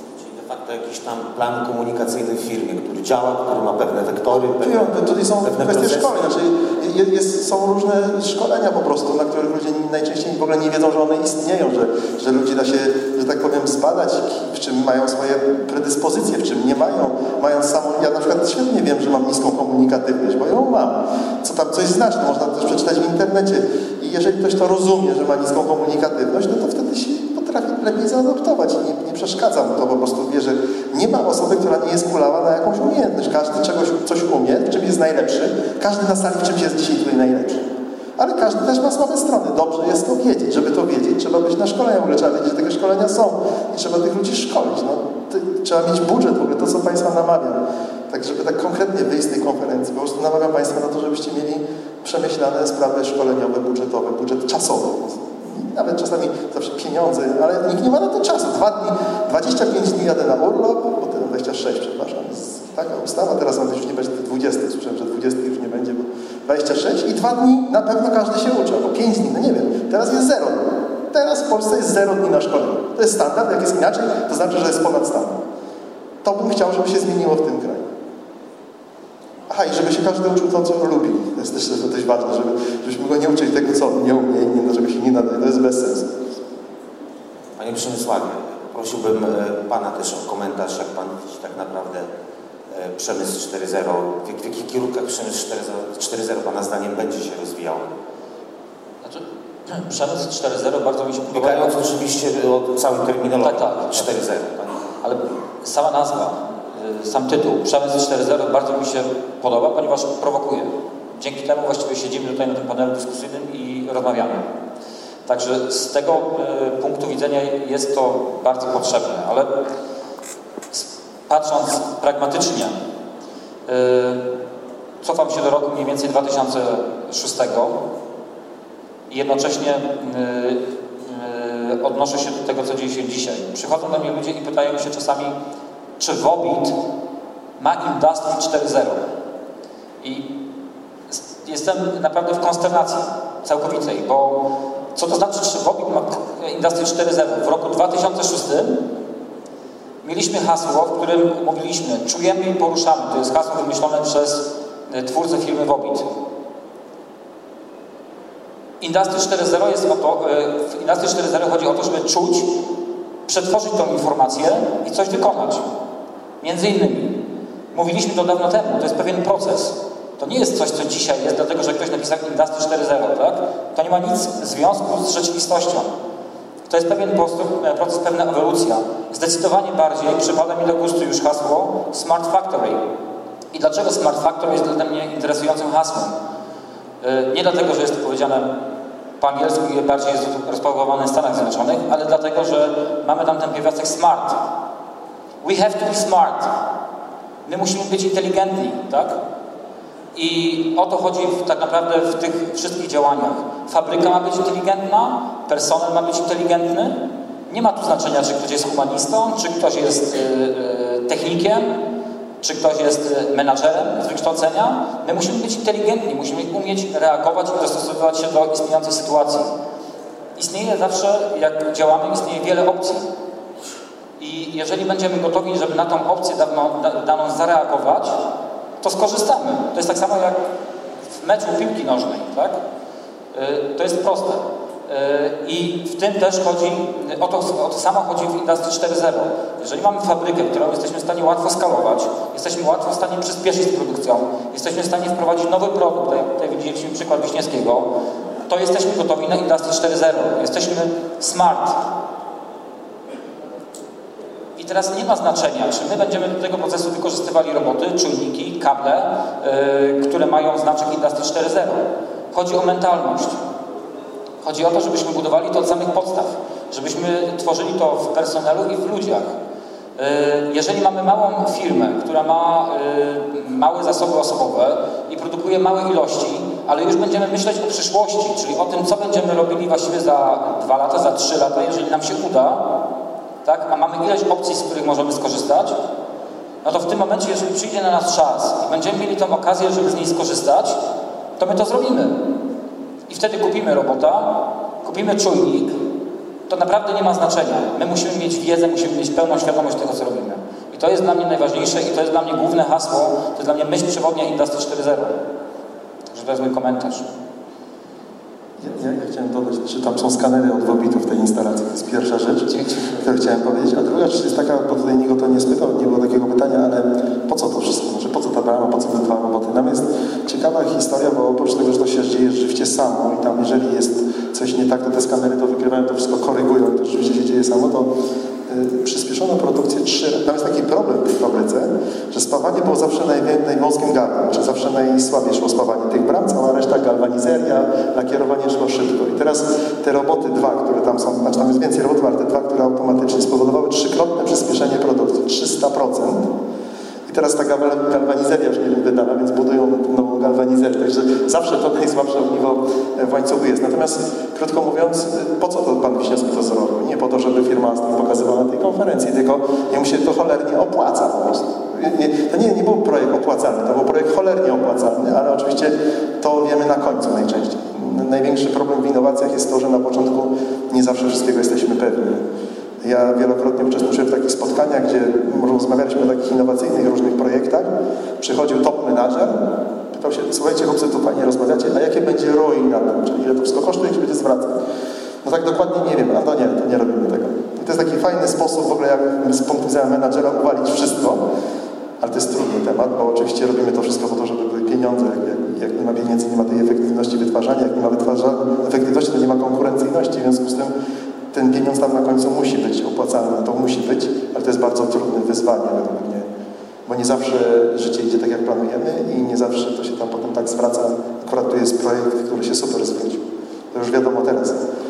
To jakiś tam plan komunikacyjny w firmie, który działa, który ma pewne wektory. Pewne, pewne, tutaj są kwestie szkoleń, znaczy jest, jest, są różne szkolenia po prostu, na których ludzie najczęściej w ogóle nie wiedzą, że one istnieją, że, że ludzi da się, że tak powiem, zbadać, w czym mają swoje predyspozycje, w czym nie mają. Mając samą, ja na przykład świetnie wiem, że mam niską komunikatywność, bo ją mam. Co tam coś znaczy, można też przeczytać w internecie. I jeżeli ktoś to rozumie, że ma niską komunikatywność, no to wtedy się potrafi lepiej zaadoptować i nie, nie przeszkadza mu to, po prostu wie, że nie ma osoby, która nie jest kulawa na jakąś umiejętność. Każdy czegoś, coś umie, w czym jest najlepszy. Każdy na sali w czymś jest dzisiaj tutaj najlepszy. Ale każdy też ma słabe strony. Dobrze jest to wiedzieć. Żeby to wiedzieć, trzeba być na szkoleniu. W ogóle trzeba wiedzieć, że takie szkolenia są. I trzeba tych ludzi szkolić. No, ty, trzeba mieć budżet, w ogóle to, co Państwa namawiam. Tak, żeby tak konkretnie wyjść z tej konferencji. Po prostu namawiam Państwa na to, żebyście mieli przemyślane sprawy szkoleniowe, budżetowe, budżet czasowy. Nawet czasami zawsze pieniądze, ale nikt nie ma na to czasu. Dwa dni, dwadzieścia pięć dni jadę na urlop, potem dwadzieścia sześć, przepraszam. Jest taka ustawa, teraz mam już nie będzie dwudziestu, słyszałem, że dwudziestu już nie będzie, bo dwadzieścia sześć i dwa dni na pewno każdy się uczy, albo pięć dni, no nie wiem. Teraz jest zero. Teraz w Polsce jest zero dni na szkoleniu. To jest standard, jak jest inaczej, to znaczy, że jest ponad standard. To bym chciał, żeby się zmieniło w tym kraju. Aha, i żeby się każdy uczył to, co lubi. To jest też to dość ważne, żeby, żebyśmy go nie uczyli tego, co nie umie i nie, żeby się nie nadaje. To jest bez sensu. Panie Przemysławie, prosiłbym Pana też o komentarz, jak Pan widzi tak naprawdę Przemysł cztery zero. W, w jakich kierunkach Przemysł cztery zero Pana zdaniem będzie się rozwijał? Znaczy, Przemysł cztery zero bardzo mi się podoba. Biegając oczywiście o całym terminologii tak, tak, cztery zero. Ale sama nazwa, sam tytuł Przemysł cztery zero bardzo mi się podoba, ponieważ prowokuje. Dzięki temu właściwie siedzimy tutaj na tym panelu dyskusyjnym i rozmawiamy. Także z tego y, punktu widzenia jest to bardzo potrzebne, ale patrząc pragmatycznie, y, cofam się do roku mniej więcej dwa tysiące szóstego i jednocześnie y, y, odnoszę się do tego, co dzieje się dzisiaj. Przychodzą do mnie ludzie i pytają się czasami, czy Wobit ma Industry cztery zero. I jestem naprawdę w konsternacji całkowitej, bo co to znaczy, czy Wobit ma Industry cztery zero? W roku dwa tysiące szóstym mieliśmy hasło, w którym mówiliśmy, czujemy i poruszamy. To jest hasło wymyślone przez twórcę firmy Wobit. Industry cztery zero jest o to, w Industry cztery zero chodzi o to, żeby czuć, przetworzyć tą informację i coś wykonać. Między innymi. Mówiliśmy to dawno temu, to jest pewien proces. To nie jest coś, co dzisiaj jest, dlatego że ktoś napisał Industry cztery zero, tak? To nie ma nic w związku z rzeczywistością. To jest pewien proces, pewna ewolucja. Zdecydowanie bardziej przypada mi do gustu już hasło Smart Factory. I dlaczego Smart Factory jest dla mnie interesującym hasłem? Nie dlatego, że jest to powiedziane po angielsku i bardziej jest rozpropagowane w Stanach Zjednoczonych, ale dlatego, że mamy tam ten pierwiastek smart. We have to be smart. My musimy być inteligentni, tak? I o to chodzi w, tak naprawdę w tych wszystkich działaniach. Fabryka ma być inteligentna, personel ma być inteligentny. Nie ma tu znaczenia, czy ktoś jest humanistą, czy ktoś jest y, y, technikiem, czy ktoś jest menadżerem z wykształcenia. My musimy być inteligentni, musimy umieć reagować i dostosowywać się do istniejącej sytuacji. Istnieje zawsze, jak działamy, istnieje wiele opcji. I jeżeli będziemy gotowi, żeby na tą opcję daną, daną zareagować, to skorzystamy. To jest tak samo jak w meczu piłki nożnej, tak? To jest proste. I w tym też chodzi, o to, o to samo chodzi w Industry cztery zero. Jeżeli mamy fabrykę, którą jesteśmy w stanie łatwo skalować, jesteśmy łatwo w stanie przyspieszyć z produkcją, jesteśmy w stanie wprowadzić nowy produkt, tutaj, tutaj widzieliśmy przykład Wiśniewskiego, to jesteśmy gotowi na Industry cztery zero. Jesteśmy smart. I teraz nie ma znaczenia, czy my będziemy do tego procesu wykorzystywali roboty, czujniki, kable, yy, które mają znaczek Industry cztery zero. Chodzi o mentalność. Chodzi o to, żebyśmy budowali to od samych podstaw, żebyśmy tworzyli to w personelu i w ludziach. Yy, jeżeli mamy małą firmę, która ma yy, małe zasoby osobowe i produkuje małe ilości, ale już będziemy myśleć o przyszłości, czyli o tym, co będziemy robili właściwie za dwa lata, za trzy lata, jeżeli nam się uda, tak? A mamy ileś opcji, z których możemy skorzystać, no to w tym momencie, jeżeli przyjdzie na nas czas i będziemy mieli tą okazję, żeby z niej skorzystać, to my to zrobimy. I wtedy kupimy robota, kupimy czujnik, to naprawdę nie ma znaczenia. My musimy mieć wiedzę, musimy mieć pełną świadomość tego, co robimy. I to jest dla mnie najważniejsze i to jest dla mnie główne hasło, to jest dla mnie myśl przewodnia Industry cztery zero. Że to jest mój komentarz. Ja, ja chciałem dodać, czy tam są skanery od Wobitu w tej instalacji. To jest pierwsza rzecz, którą chciałem powiedzieć. A druga rzecz jest taka, bo tutaj nikt o to nie spytał, nie było takiego pytania, ale po co to wszystko? Znaczy, po co ta brama, po co te dwa roboty? Nam jest ciekawa historia, bo oprócz tego, że to się dzieje rzeczywiście samo i tam jeżeli jest coś nie tak, to te skanery to wykrywają, to wszystko korygują i to rzeczywiście się dzieje samo, to yy, przyspieszono produkcję trzy. Tam jest taki problem w tej fabryce, że spawanie było zawsze naj, najwąskim gardłem, czy zawsze najsłabiej szło spawanie tych bram, cała reszta galwanizeria, lakierowanie szło szybko. I teraz te roboty dwa, które tam są, znaczy tam jest więcej robotów, ale te dwa, które automatycznie spowodowały trzykrotne przyspieszenie produkcji, trzysta procent. I teraz ta galwanizeria już nie wiem wydana, więc budują nową galwanizerię. Także zawsze to najsłabsze ogniwo w łańcuchu jest. Natomiast, krótko mówiąc, po co to pan Wiśniewski to zrobił? Nie po to, żeby firma z tym pokazywała na tej konferencji, tylko jemu się to cholernie opłaca po prostu. Nie, to nie, nie był projekt opłacalny, to był projekt cholernie opłacalny, ale oczywiście to wiemy na końcu najczęściej. Największy problem w innowacjach jest to, że na początku nie zawsze wszystkiego jesteśmy pewni. Ja wielokrotnie uczestniczyłem w takich spotkaniach, gdzie rozmawialiśmy o takich innowacyjnych różnych projektach. Przychodził top menadżer, pytał się, słuchajcie chłopcy, tu fajnie rozmawiacie, a jakie będzie R O I na tym, czyli ile to wszystko kosztuje i się będzie zwracać. No tak dokładnie nie wiem, a to nie, to nie robimy tego. I to jest taki fajny sposób w ogóle, jak z punktu widzenia menadżera uwalić wszystko, ale to jest trudny temat, bo oczywiście robimy to wszystko po to, żeby były pieniądze. Jak, jak, jak nie ma pieniędzy, nie ma tej efektywności wytwarzania, jak nie ma wytwarzania, efektywności, to nie ma konkurencyjności, w związku z tym ten pieniądz tam na końcu musi być opłacalny, to musi być, ale to jest bardzo trudne wyzwanie według mnie, bo nie zawsze życie idzie tak, jak planujemy i nie zawsze to się tam potem tak zwraca. Akurat tu jest projekt, który się super zwrócił. To już wiadomo teraz.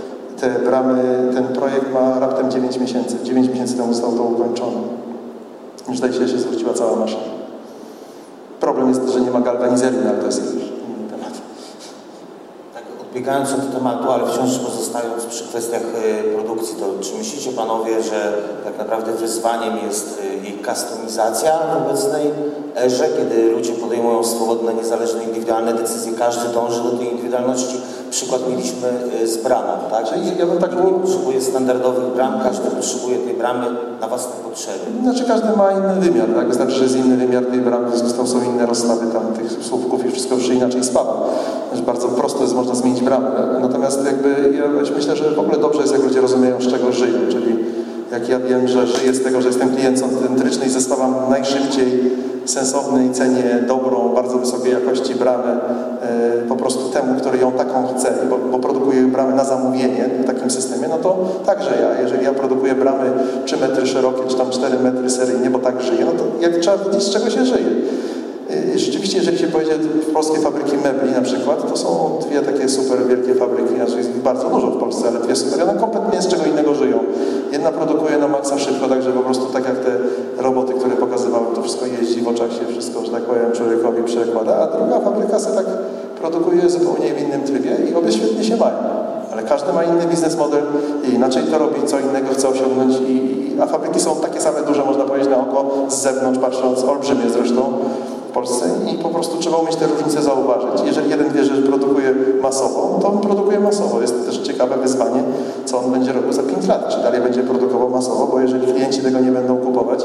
te bramy, ten projekt ma raptem dziewięć miesięcy. dziewięć miesięcy temu zostało to ukończone. Już zdaje się, że się zwróciła cała maszyna. Problem jest, że nie ma galwanizerii, ale to jest już inny temat. Tak, odbiegając od tematu, ale wciąż pozostając przy kwestiach produkcji, to czy myślicie panowie, że tak naprawdę wyzwaniem jest jej kustomizacja w obecnej erze, kiedy ludzie podejmują swobodne, niezależne, indywidualne decyzje, każdy dąży do tej indywidualności? Przykład mieliśmy z bramą, tak? Ja bym tak Nikt nie potrzebuje standardowych bram, każdy potrzebuje tej bramy na własne potrzeby. Znaczy każdy ma inny wymiar, tak? Wystarczy, że jest inny wymiar tej bramy, w związku z tym są inne rozstawy tam tych słupków i wszystko już inaczej spada. Znaczy bardzo prosto jest, można zmienić bramę. Natomiast jakby ja myślę, że w ogóle dobrze jest, jak ludzie rozumieją, z czego żyją, czyli jak ja wiem, że żyję z tego, że jestem klient centryczny i zestawiam najszybciej sensownej cenie, dobrą, bardzo wysokiej jakości bramę e, po prostu temu, który ją taką chce, bo, bo produkuje bramę na zamówienie w takim systemie, no to także ja, jeżeli ja produkuję bramy trzy metry szerokie, czy tam cztery metry seryjnie, bo tak żyję, no to jak trzeba wiedzieć, z czego się żyje. E, rzeczywiście, jeżeli się pojedzie w polskie fabryki mebli na przykład, to są dwie takie super wielkie fabryki, znaczy jest ich bardzo dużo w Polsce, ale dwie super, one kompletnie z czego innego żyją. Jedna produkuje na maksa szybko, także po prostu tak jak te roboty, które pokazywałem, to wszystko jeździ w oczach się, wszystko, że tak powiem, człowiekowi przekłada, a druga fabryka sobie tak produkuje zupełnie w innym trybie i obie świetnie się mają. Ale każdy ma inny biznes model i inaczej to robi, co innego chce osiągnąć, i, i, a fabryki są takie same duże, można powiedzieć, na oko, z zewnątrz patrząc, olbrzymie zresztą w Polsce i po prostu trzeba umieć te różnice zauważyć. Jeżeli jeden wie, że produkuje masowo, to on produkuje masowo. Jest też ciekawe wyzwanie, co on będzie robił za pięć lat. Czy dalej będzie produkował masowo, bo jeżeli klienci tego nie będą kupować,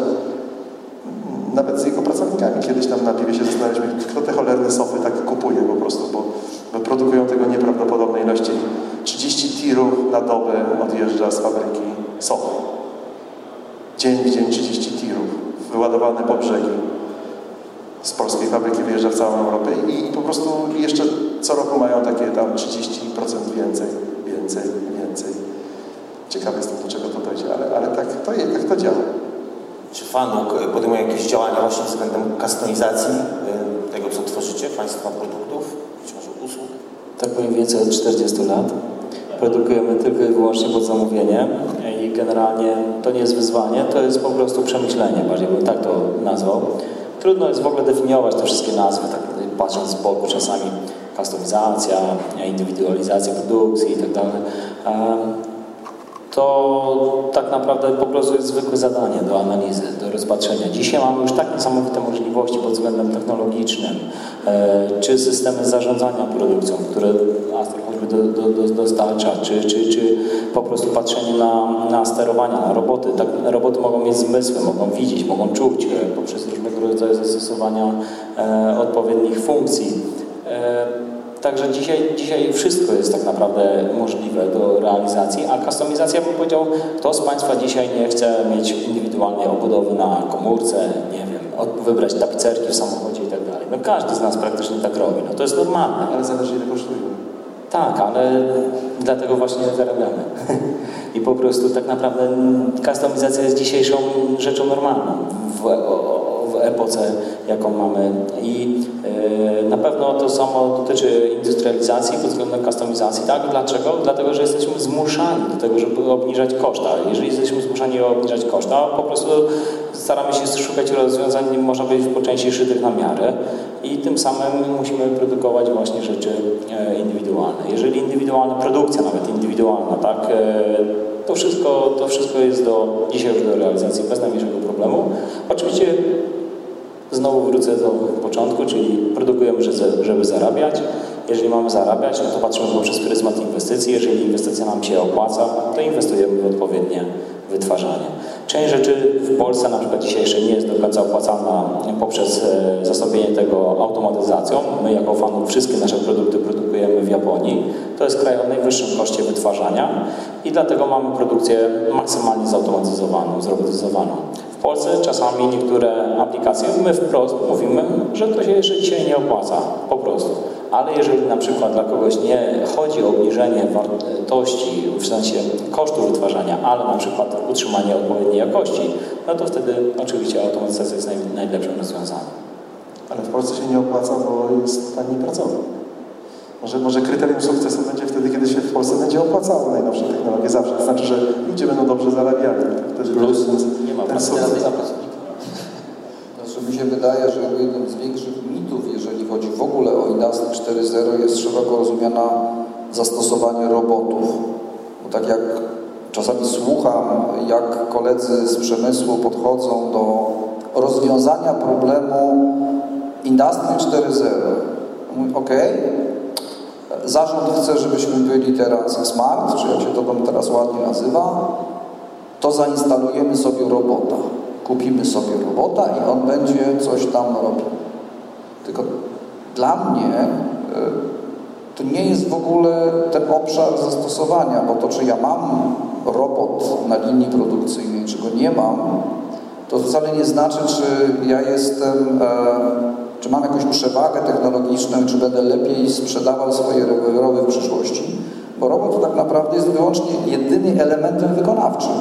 nawet z jego pracownikami kiedyś tam na piwie się zastanawialiśmy, kto te cholerne sofy tak kupuje po prostu, bo, bo produkują tego nieprawdopodobnej ilości. trzydzieści tirów na dobę odjeżdża z fabryki sofy. Dzień w dzień trzydzieści tirów, wyładowane po brzegi. Z polskiej fabryki wyjeżdża w całą Europę i, i po prostu jeszcze co roku mają takie tam trzydzieści procent więcej, więcej, więcej. Ciekawy jestem, do czego to dojdzie, ale, ale tak, to, tak to działa. Czy Fanuc podejmuje jakieś działania właśnie względem kustomizacji tego, co tworzycie, Państwa produktów, być może usług? Tak powiem, więcej od czterdziestu lat. Produkujemy tylko i wyłącznie pod zamówienie i generalnie to nie jest wyzwanie, to jest po prostu przemyślenie, bardziej bym tak to nazwał. Trudno jest w ogóle definiować te wszystkie nazwy, tak patrząc z boku czasami kustomizacja, indywidualizacja produkcji i tak dalej. To tak naprawdę po prostu jest zwykłe zadanie do analizy, do rozpatrzenia. Dzisiaj mamy już tak niesamowite możliwości pod względem technologicznym, czy systemy zarządzania produkcją, które Astor choćby do, do, do, dostarcza, czy, czy, czy po prostu patrzenie na, na sterowania, na roboty. Tak, roboty mogą mieć zmysły, mogą widzieć, mogą czuć poprzez różnego rodzaju zastosowania e, odpowiednich funkcji. E, Także dzisiaj, dzisiaj wszystko jest tak naprawdę możliwe do realizacji, a kustomizacja, bym powiedział, kto z Państwa dzisiaj nie chce mieć indywidualnej obudowy na komórce, nie wiem, wybrać tapicerki w samochodzie i tak dalej. No każdy z nas praktycznie tak robi, no to jest normalne. Ale zależy, ile kosztuje. Tak, ale dlatego właśnie zarabiamy. I po prostu tak naprawdę kustomizacja jest dzisiejszą rzeczą normalną w, w epoce, jaką mamy. I yy, na pewno to samo dotyczy industrializacji pod względem kustomizacji. Tak? Dlaczego? Dlatego, że jesteśmy zmuszani do tego, żeby obniżać koszta. Jeżeli jesteśmy zmuszani obniżać koszta, po prostu staramy się szukać rozwiązań, można powiedzieć, po części szytych na miarę i tym samym musimy produkować właśnie rzeczy e, indywidualne. Jeżeli indywidualna produkcja, nawet indywidualna, tak, e, to wszystko, to wszystko jest do, dzisiaj już do realizacji bez najmniejszego problemu. Oczywiście znowu wrócę do początku, czyli produkujemy, żeby zarabiać. Jeżeli mamy zarabiać, no to patrzymy poprzez pryzmat inwestycji. Jeżeli inwestycja nam się opłaca, to inwestujemy w odpowiednie wytwarzanie. Część rzeczy w Polsce na przykład dzisiejsze nie jest do końca opłacalna poprzez zastąpienie tego automatyzacją. My jako Fanuc wszystkie nasze produkty produkujemy w Japonii. To jest kraj o najwyższym koszcie wytwarzania i dlatego mamy produkcję maksymalnie zautomatyzowaną, zrobotyzowaną. W Polsce czasami niektóre aplikacje, my wprost mówimy, że to się jeszcze dzisiaj nie opłaca, po prostu. Ale jeżeli na przykład dla kogoś nie chodzi o obniżenie wartości, w sensie kosztu wytwarzania, ale na przykład utrzymanie odpowiedniej jakości, no to wtedy oczywiście automatyzacja jest naj, najlepszym rozwiązaniem. Ale w Polsce się nie opłaca, bo jest taniej pracować. Może, może kryterium sukcesu będzie wtedy, kiedy kiedy się w Polsce będzie opłacało najnowsze technologie zawsze. To znaczy, że ludzie będą dobrze zarabiali. Wtedy Plus ten, nie ma ten pracownika. Znaczy, mi się wydaje, że jednym z większych mitów, jeżeli chodzi w ogóle o Industry cztery zero, jest szeroko rozumiana zastosowanie robotów. Bo tak jak czasami słucham, jak koledzy z przemysłu podchodzą do rozwiązania problemu Industry cztery zero. Mówi, ok, zarząd chce, żebyśmy byli teraz smart, czy jak się to tam teraz ładnie nazywa, to zainstalujemy sobie robota. Kupimy sobie robota i on będzie coś tam robił. Tylko dla mnie to nie jest w ogóle ten obszar zastosowania, bo to, czy ja mam robot na linii produkcyjnej, czy go nie mam, to wcale nie znaczy, czy ja jestem, czy mam jakąś przewagę technologiczną, czy będę lepiej sprzedawał swoje rowery w przyszłości, bo robot tak naprawdę jest wyłącznie jedynym elementem wykonawczym.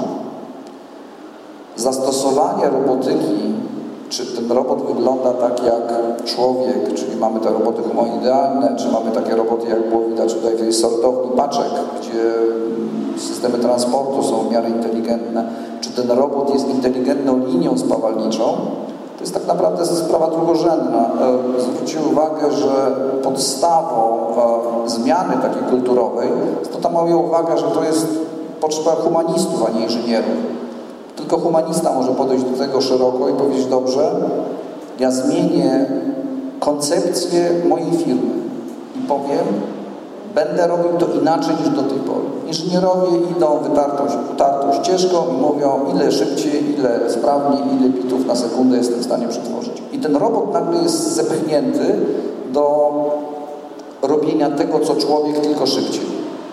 Zastosowanie robotyki, czy ten robot wygląda tak jak człowiek, czyli mamy te roboty humanoidalne, czy mamy takie roboty, jak było widać tutaj w tej sortowni paczek, gdzie systemy transportu są w miarę inteligentne, czy ten robot jest inteligentną linią spawalniczą, to jest tak naprawdę sprawa drugorzędna. Zwróćcie uwagę, że podstawą zmiany takiej kulturowej, to tam mówię uwagę, że to jest potrzeba humanistów, a nie inżynierów. Tylko humanista może podejść do tego szeroko i powiedzieć, dobrze, ja zmienię koncepcję mojej firmy i powiem, będę robił to inaczej niż do tej pory. Inżynierowie idą wytartą, utartą ścieżką i mówią, ile szybciej, ile sprawniej, ile bitów na sekundę jestem w stanie przetworzyć. I ten robot nagle jest zepchnięty do robienia tego, co człowiek, tylko szybciej.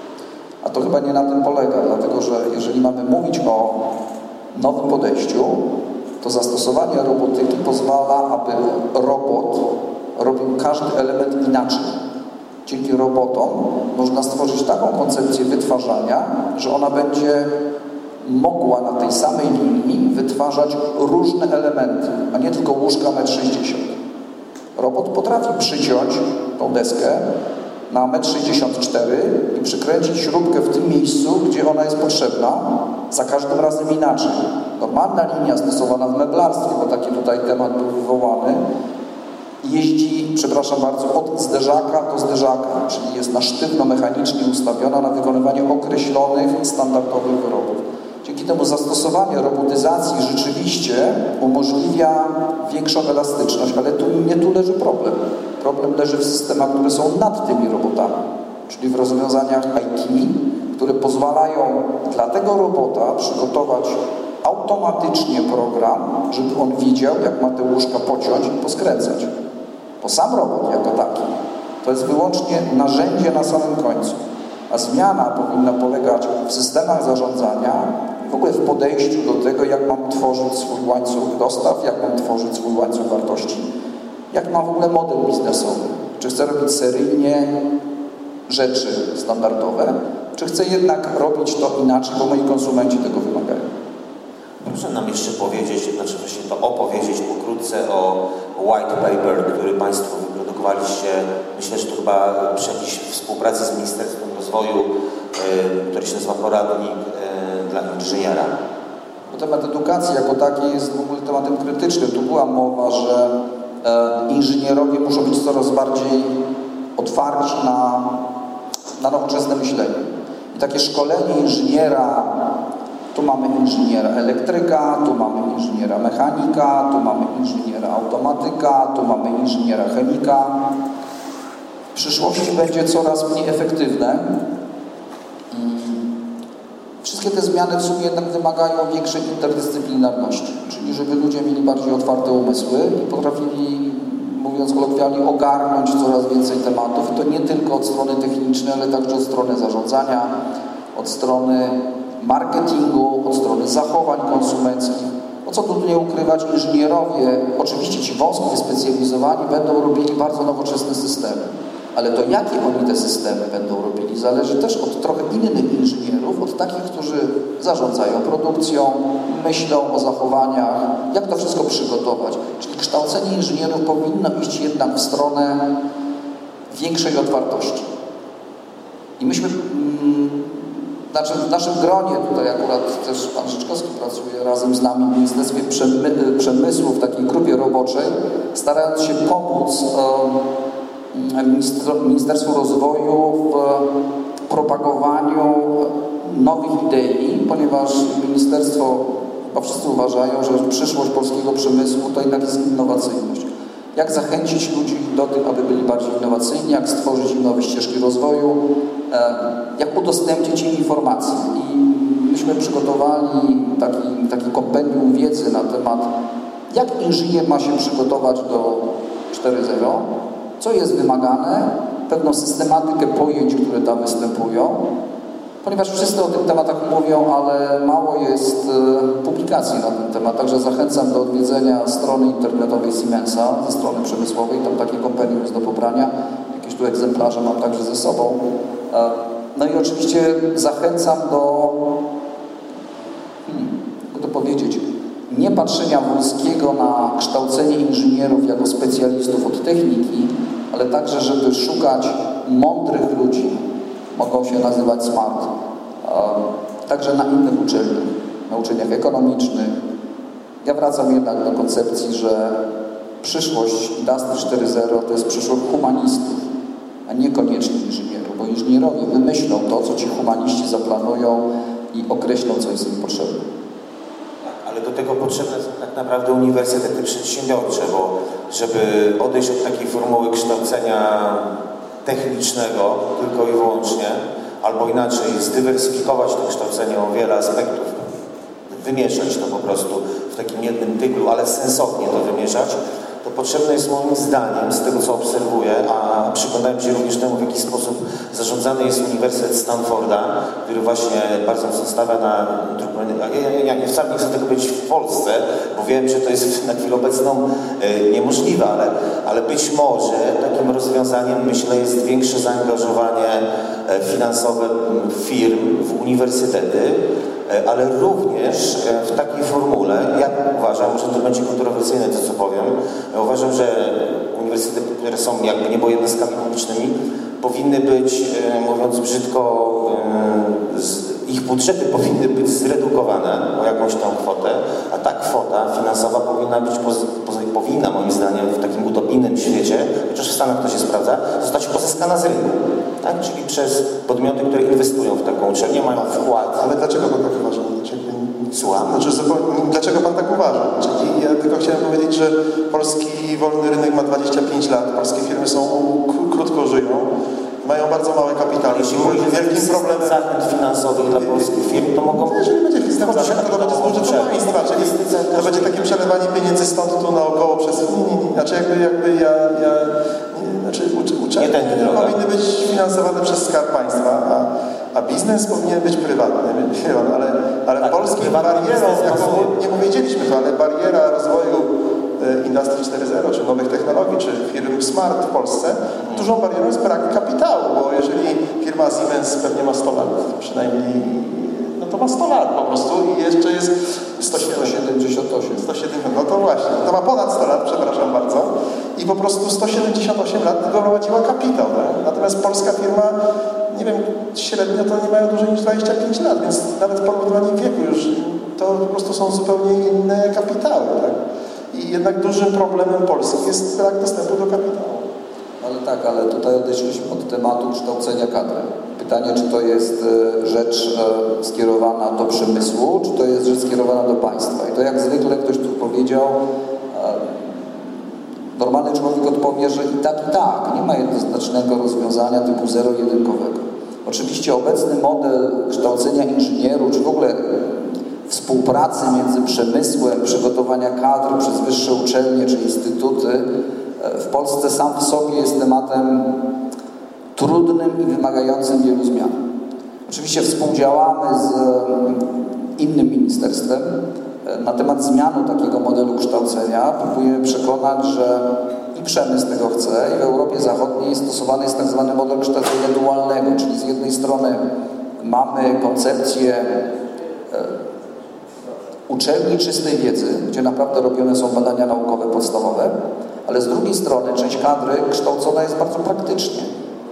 A to chyba nie na tym polega, dlatego że jeżeli mamy mówić o nowym podejściu, to zastosowanie robotyki pozwala, aby robot robił każdy element inaczej. Dzięki robotom można stworzyć taką koncepcję wytwarzania, że ona będzie mogła na tej samej linii wytwarzać różne elementy, a nie tylko łóżka metr sześćdziesiąt. Robot potrafi przyciąć tą deskę na metr sześćdziesiąt cztery i przykręcić śrubkę w tym miejscu, gdzie ona jest potrzebna, za każdym razem inaczej. Normalna linia stosowana w meblarstwie, bo taki tutaj temat był wywołany, jeździ, przepraszam bardzo, od zderzaka do zderzaka, czyli jest na sztywno mechanicznie ustawiona na wykonywanie określonych, standardowych wyrobów. Dzięki temu zastosowanie robotyzacji rzeczywiście umożliwia większą elastyczność, ale tu nie tu leży problem. Problem leży w systemach, które są nad tymi robotami, czyli w rozwiązaniach I T, które pozwalają dla tego robota przygotować automatycznie program, żeby on widział, jak ma te łóżka pociąć i poskręcać. Bo sam robot jako taki to jest wyłącznie narzędzie na samym końcu. A zmiana powinna polegać w systemach zarządzania, w ogóle w podejściu do tego, jak mam tworzyć swój łańcuch dostaw, jak mam tworzyć swój łańcuch wartości, jak mam w ogóle model biznesowy. Czy chcę robić seryjnie rzeczy standardowe, czy chcę jednak robić to inaczej, bo moi konsumenci tego wymagają. Proszę nam jeszcze powiedzieć, znaczy właśnie to opowiedzieć pokrótce o white paper, który Państwo wyprodukowaliście. Myślę, że to chyba przy jakiejś współpracy z Ministerstwem Rozwoju, yy, który się nazywa Poradnik yy, dla inżyniera. Bo temat edukacji jako taki jest w ogóle tematem krytycznym. Tu była mowa, że e, inżynierowie muszą być coraz bardziej otwarci na, na nowoczesne myślenie. I takie szkolenie inżyniera, tu mamy inżyniera elektryka, tu mamy inżyniera mechanika, tu mamy inżyniera automatyka, tu mamy inżyniera chemika. W przyszłości będzie coraz mniej efektywne. Wszystkie te zmiany w sumie jednak wymagają większej interdyscyplinarności, czyli żeby ludzie mieli bardziej otwarte umysły i potrafili, mówiąc kolokwialnie, ogarnąć coraz więcej tematów. I to nie tylko od strony technicznej, ale także od strony zarządzania, od strony marketingu, od strony zachowań konsumenckich. O co tu nie ukrywać, inżynierowie, oczywiście ci wąsko wyspecjalizowani, będą robili bardzo nowoczesne systemy. Ale to jakie oni te systemy będą robili, zależy też od trochę innych inżynierów, od takich, którzy zarządzają produkcją, myślą o zachowaniach, jak to wszystko przygotować. Czyli kształcenie inżynierów powinno iść jednak w stronę większej otwartości. I myśmy, mm, znaczy w naszym gronie, tutaj akurat też pan Rzeczkowski pracuje razem z nami w Ministerstwie Przemy Przemysłu, w takiej grupie roboczej, starając się pomóc e, Ministerstwu Rozwoju w propagowaniu nowych idei, ponieważ ministerstwo, chyba wszyscy uważają, że przyszłość polskiego przemysłu to jednak jest innowacyjność. Jak zachęcić ludzi do tego, aby byli bardziej innowacyjni, jak stworzyć im nowe ścieżki rozwoju, jak udostępnić im informacje. I myśmy przygotowali taki, taki kompendium wiedzy na temat, jak inżynier ma się przygotować do cztery zero, co jest wymagane, pewną systematykę pojęć, które tam występują, ponieważ wszyscy o tych tematach mówią, ale mało jest publikacji na ten temat, także zachęcam do odwiedzenia strony internetowej Siemensa, ze strony przemysłowej, tam takie kompendium jest do pobrania, jakieś tu egzemplarze mam także ze sobą. No i oczywiście zachęcam do, hmm, jak to powiedzieć, nie patrzenia wąskiego na kształcenie inżynierów jako specjalistów od techniki, ale także, żeby szukać mądrych ludzi, mogą się nazywać smart, także na innych uczelniach, na uczelniach ekonomicznych. Ja wracam jednak do koncepcji, że przyszłość Industry cztery zero to jest przyszłość humanistów, a niekoniecznie inżynierów, bo inżynierowie wymyślą to, co ci humaniści zaplanują i określą, co jest im potrzebne. Ale do tego potrzebne są tak naprawdę uniwersytety przedsiębiorcze, bo żeby odejść od takiej formuły kształcenia technicznego tylko i wyłącznie, albo inaczej zdywersyfikować to kształcenie o wiele aspektów, wymieszać to po prostu w takim jednym tyglu, ale sensownie to wymieszać, to potrzebne jest moim zdaniem, z tego co obserwuję, a przyglądałem się również temu, w jaki sposób zarządzany jest Uniwersytet Stanforda, który właśnie bardzo mocno stawia na... Ja, ja, ja nie wcale nie chcę tego powiedzieć w Polsce, bo wiem, że to jest na chwilę obecną e, niemożliwe, ale, ale być może takim rozwiązaniem, myślę, jest większe zaangażowanie e, finansowe firm w uniwersytety, ale również w takiej formule, ja uważam, że to będzie kontrowersyjne to, co powiem, ja uważam, że uniwersytety, które są jakby nie było jednostkami publicznymi, powinny być, mówiąc brzydko, ich budżety powinny być zredukowane o jakąś tam kwotę, a ta kwota finansowa powinna być, powinna moim zdaniem w takim utopijnym świecie, chociaż w Stanach to się sprawdza, zostać pozyskana z rynku. Tak? Czyli przez podmioty, które inwestują w taką uczelnię, mają wkład. Ale dlaczego pan tak uważa? Słucham? Znaczy, dlaczego pan tak uważa? Czyli ja tylko chciałem powiedzieć, że polski wolny rynek ma dwadzieścia pięć lat, polskie firmy są krótko żyją, mają bardzo małe kapitały. Jeśli chodzi o wielkim problemem zachęt finansowych dla polskich firm, to mogą... Jeżeli będzie system zachęt, to będzie z budżetu państwa, czyli to będzie takie przelewanie pieniędzy stąd tu naokoło przez... Nie, nie, nie. Znaczy jakby, jakby ja... ja nie, znaczy uczelnie powinny być finansowane przez Skarb Państwa, a, a biznes powinien być prywatny. Ale, ale tak, polskim barierą, nie powiedzieliśmy to, ale bariera rozwoju Industry cztery zero, czy nowych technologii, czy firm smart w Polsce, dużą barierą jest brak kapitału, bo jeżeli firma Siemens pewnie ma sto lat, przynajmniej, no to ma sto lat po prostu i jeszcze jest sto siedemdziesiąt osiem. sto siedemdziesiąt, no to właśnie, to ma ponad sto lat, przepraszam bardzo, i po prostu sto siedemdziesiąt osiem lat tylko prowadziła kapitał, tak? Natomiast polska firma, nie wiem, średnio to nie mają dłużej niż dwadzieścia pięć lat, więc nawet w porównaniu wieku już to po prostu są zupełnie inne kapitały, tak? I jednak dużym problemem Polski jest brak dostępu do kapitału. Ale tak, ale tutaj odeszliśmy od tematu kształcenia kadry. Pytanie, czy to jest rzecz skierowana do przemysłu, czy to jest rzecz skierowana do państwa. I to jak zwykle ktoś tu powiedział, normalny człowiek odpowie, że i tak, i tak. Nie ma jednoznacznego rozwiązania typu zero-jedynkowego. Oczywiście obecny model kształcenia inżynierów, czy w ogóle współpracy między przemysłem, przygotowania kadr przez wyższe uczelnie czy instytuty w Polsce sam w sobie jest tematem trudnym i wymagającym wielu zmian. Oczywiście współdziałamy z innym ministerstwem na temat zmiany takiego modelu kształcenia. Próbujemy przekonać, że i przemysł tego chce i w Europie Zachodniej stosowany jest tak zwany model kształcenia dualnego, czyli z jednej strony mamy koncepcję uczelni czystej wiedzy, gdzie naprawdę robione są badania naukowe podstawowe, ale z drugiej strony część kadry kształcona jest bardzo praktycznie,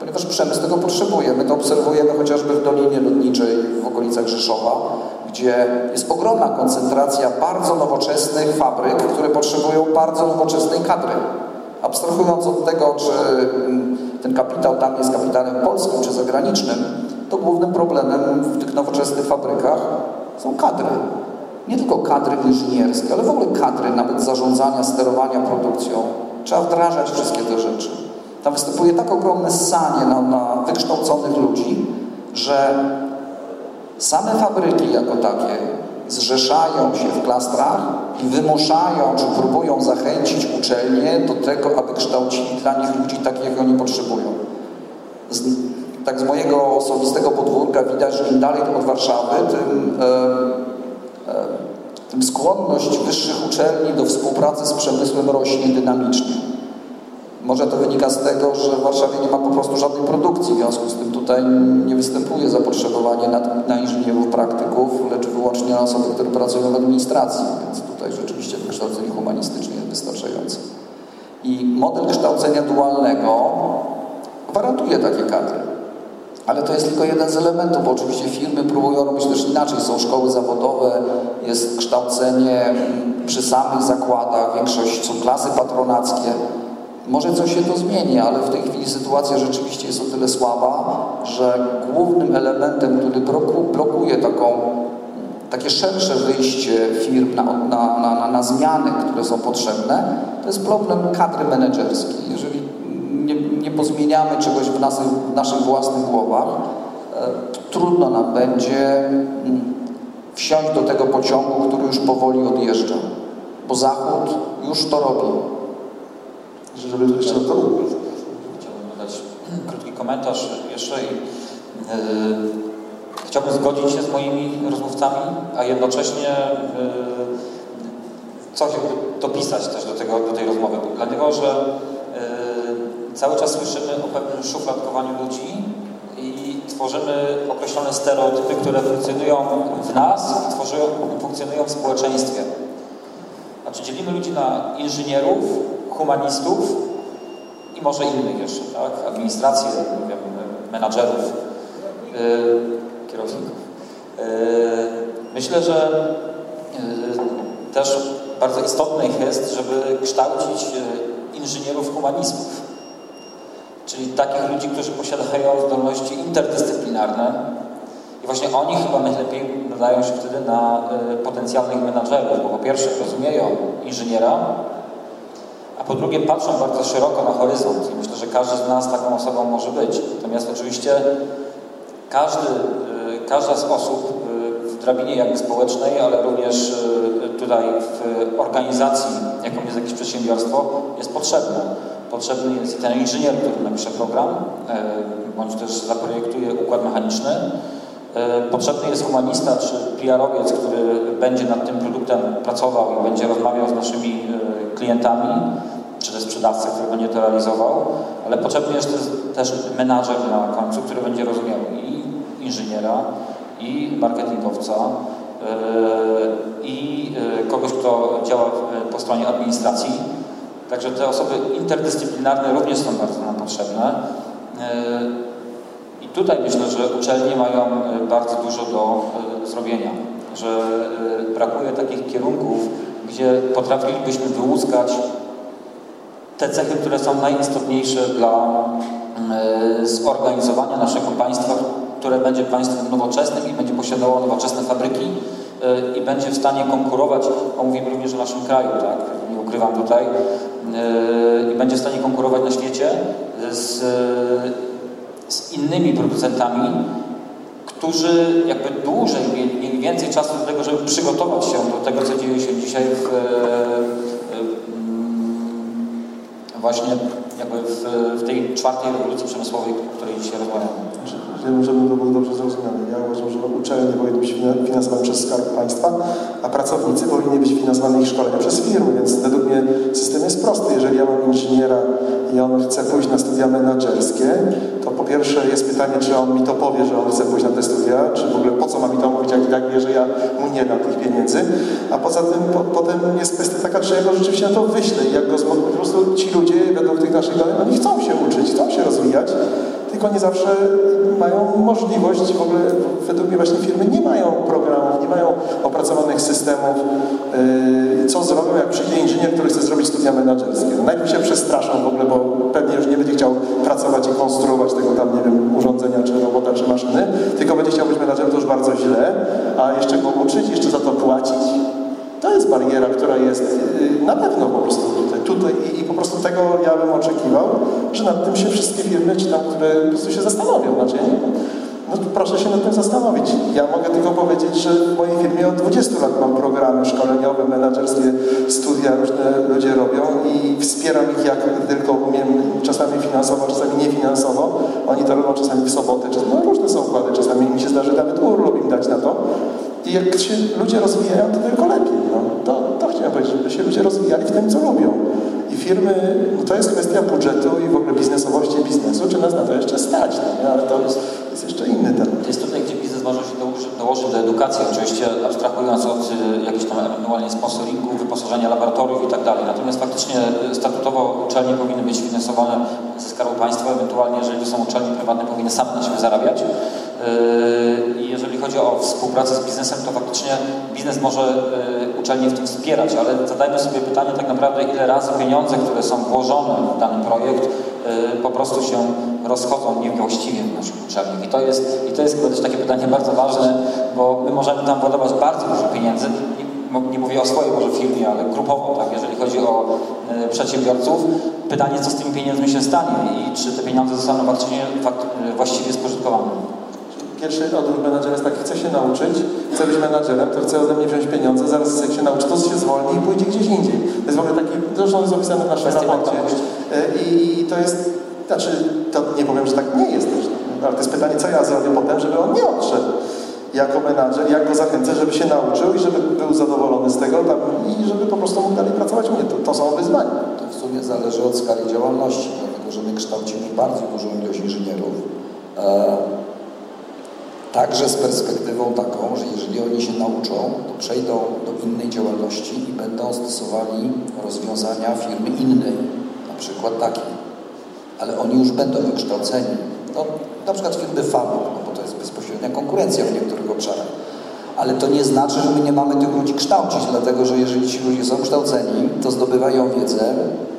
ponieważ przemysł tego potrzebuje. My to obserwujemy chociażby w Dolinie Lotniczej w okolicach Rzeszowa, gdzie jest ogromna koncentracja bardzo nowoczesnych fabryk, które potrzebują bardzo nowoczesnej kadry. Abstrahując od tego, czy ten kapitał tam jest kapitałem polskim czy zagranicznym, to głównym problemem w tych nowoczesnych fabrykach są kadry. Nie tylko kadry inżynierskie, ale w ogóle kadry nawet zarządzania, sterowania produkcją. Trzeba wdrażać wszystkie te rzeczy. Tam występuje tak ogromne ssanie na, na wykształconych ludzi, że same fabryki jako takie zrzeszają się w klastrach i wymuszają, czy próbują zachęcić uczelnie do tego, aby kształcili dla nich ludzi takich, jak oni potrzebują. Z, tak z mojego osobistego podwórka widać, że im dalej od Warszawy, tym, e, e, tym skłonność wyższych uczelni do współpracy z przemysłem rośnie dynamicznie. Może to wynika z tego, że w Warszawie nie ma po prostu żadnej produkcji, w związku z tym tutaj nie występuje zapotrzebowanie na, na inżynierów praktyków, lecz wyłącznie na osoby, które pracują w administracji, więc tutaj rzeczywiście wykształcenie humanistyczne jest wystarczające. I model kształcenia dualnego gwarantuje takie kadry. Ale to jest tylko jeden z elementów, bo oczywiście firmy próbują robić też inaczej. Są szkoły zawodowe, jest kształcenie przy samych zakładach, większość są klasy patronackie. Może coś się to zmieni, ale w tej chwili sytuacja rzeczywiście jest o tyle słaba, że głównym elementem, który blokuje taką, takie szersze wyjście firm na, na, na, na zmiany, które są potrzebne, to jest problem kadry menedżerskiej. Jeżeli nie, nie pozmieniamy czegoś w naszych, w naszych własnych głowach, to trudno nam będzie wsiąść do tego pociągu, który już powoli odjeżdża, bo Zachód już to robi. Żeby jeszcze to Chciałbym dodać krótki komentarz jeszcze i yy, chciałbym zgodzić się z moimi rozmówcami, a jednocześnie yy, coś dopisać też do, tego, do tej rozmowy, dlatego że yy, cały czas słyszymy o pewnym szufladkowaniu ludzi i tworzymy określone stereotypy, które funkcjonują w nas i tworzyą, funkcjonują w społeczeństwie. Znaczy dzielimy ludzi na inżynierów, humanistów i może innych jeszcze, tak? Administrację, nie wiem, menadżerów, yy, kierowników. Yy, myślę, że yy, też bardzo istotne jest, żeby kształcić yy, inżynierów humanistów, czyli takich ludzi, którzy posiadają zdolności interdyscyplinarne i właśnie oni chyba najlepiej nadają się wtedy na yy, potencjalnych menadżerów, bo po pierwsze rozumieją inżyniera, a po drugie patrzą bardzo szeroko na horyzont i myślę, że każdy z nas taką osobą może być. Natomiast oczywiście każdy, każda z osób w drabinie jakby społecznej, ale również tutaj w organizacji, jaką jest jakieś przedsiębiorstwo, jest potrzebna. Potrzebny jest ten inżynier, który napisze program, bądź też zaprojektuje układ mechaniczny. Potrzebny jest humanista czy P R-owiec, który będzie nad tym produktem pracował i będzie rozmawiał z naszymi klientami, czy też sprzedawca, który będzie to realizował, ale potrzebny jest też menadżer na końcu, który będzie rozumiał i inżyniera, i marketingowca, i kogoś, kto działa po stronie administracji. Także te osoby interdyscyplinarne również są bardzo nam potrzebne. I tutaj myślę, że uczelnie mają bardzo dużo do zrobienia, że brakuje takich kierunków, gdzie potrafilibyśmy wyłuskać te cechy, które są najistotniejsze dla zorganizowania naszego państwa, które będzie państwem nowoczesnym i będzie posiadało nowoczesne fabryki i będzie w stanie konkurować, a mówimy również o naszym kraju, tak, nie ukrywam tutaj, i będzie w stanie konkurować na świecie z, z innymi producentami, którzy jakby dłużej mieli więcej czasu do tego, żeby przygotować się do tego, co dzieje się dzisiaj w, właśnie jakby w, w tej czwartej rewolucji przemysłowej, o której dzisiaj rozmawiamy. Żeby to było dobrze zrozumiane. Ja uważam, że uczelnie powinny być finansowane przez Skarb Państwa, a pracownicy powinni być finansowani ich szkolenia przez firmy, więc według mnie system jest prosty. Jeżeli ja mam inżyniera i on chce pójść na studia menadżerskie, to po pierwsze jest pytanie, czy on mi to powie, że on chce pójść na te studia, czy w ogóle po co ma mi to mówić, jak i tak wie, że ja mu nie dam tych pieniędzy, a poza tym po, potem jest kwestia taka, czy ja go rzeczywiście na to wyślę i jak go po prostu ci ludzie według tych naszych danych, oni chcą się uczyć, chcą się rozwijać, tylko nie zawsze mają możliwość, w ogóle według mnie właśnie firmy nie mają programów, nie mają opracowanych systemów, yy, co zrobią, jak przyjdzie inżynier, który chce zrobić studia menadżerskie. No, najpierw się przestraszą w ogóle, bo pewnie już nie będzie chciał pracować i konstruować tego tam, nie wiem, urządzenia, czy robota, czy maszyny, tylko będzie chciał być menadżerem, to już bardzo źle, a jeszcze go uczyć, jeszcze za to płacić. To jest bariera, która jest yy, na pewno po prostu tutaj, tutaj i, i po prostu tego ja bym oczekiwał, że nad tym się wszystkie firmy, czy tam, które po prostu się zastanowią. Znaczy, nie? No proszę się nad tym zastanowić. Ja mogę tylko powiedzieć, że w mojej firmie od dwudziestu lat mam programy szkoleniowe, menadżerskie, studia różne ludzie robią i wspieram ich jak tylko umiem, czasami finansowo, czasami niefinansowo. Oni to robią czasami w sobotę, czasami, no różne są układy, czasami mi się zdarzy nawet urlop im dać na to. I jak się ludzie rozwijają, to tylko lepiej. No. To, to chciałem powiedzieć, żeby się ludzie rozwijali w tym, co lubią. I firmy, no to jest kwestia budżetu i w ogóle biznesowości biznesu, czy nas na to jeszcze stać, no, nie? Ale to jest, jest jeszcze inny temat. To jest tutaj, gdzie biznes może się dołożyć, dołożyć do edukacji, oczywiście abstrahując od y, jakichś tam ewentualnie sponsoringu, wyposażenia laboratoriów i tak dalej. Natomiast faktycznie statutowo uczelnie powinny być finansowane ze Skarbu Państwa, ewentualnie jeżeli to są uczelnie prywatne, powinny same na siebie zarabiać. Yy, I jeżeli chodzi o współpracę z biznesem, to faktycznie biznes może yy, uczelnie w tym wspierać, ale zadajmy sobie pytanie tak naprawdę, ile razy pieniądze, które są włożone w dany projekt, yy, po prostu się rozchodzą niewłaściwie w naszych uczelniach. I to jest, i to jest chyba też takie pytanie bardzo ważne, bo my możemy tam władować bardzo dużo pieniędzy, nie, nie mówię o swojej może firmie, ale grupowo, tak, jeżeli chodzi o yy, przedsiębiorców. Pytanie, co z tymi pieniędzmi się stanie i czy te pieniądze zostaną faktycznie, fakt, yy, właściwie spożytkowane. Pierwszy odruch menadżera jest taki, chcę się nauczyć, chcę być menadżerem, to chcę ode mnie wziąć pieniądze, zaraz chcę się nauczyć, to się zwolni i pójdzie gdzieś indziej. To jest w ogóle taki, zresztą jest opisane w naszym raporcie. I, I to jest, znaczy, to nie powiem, że tak nie jest też, ale to jest pytanie, co ja zrobię potem, żeby on nie odszedł jako menadżer, jak go zachęcę, żeby się nauczył i żeby był zadowolony z tego tam, i żeby po prostu mógł dalej pracować u mnie. To, to są wyzwania. To w sumie zależy od skali działalności, dlatego że my kształcimy bardzo dużą ilość inżynierów. E Także z perspektywą taką, że jeżeli oni się nauczą, to przejdą do innej działalności i będą stosowali rozwiązania firmy innej, na przykład takiej. Ale oni już będą wykształceni. No, na przykład firmy Fanuc, no bo to jest bezpośrednia konkurencja w niektórych obszarach. Ale to nie znaczy, że my nie mamy tych ludzi kształcić, dlatego że jeżeli ci ludzie są kształceni, to zdobywają wiedzę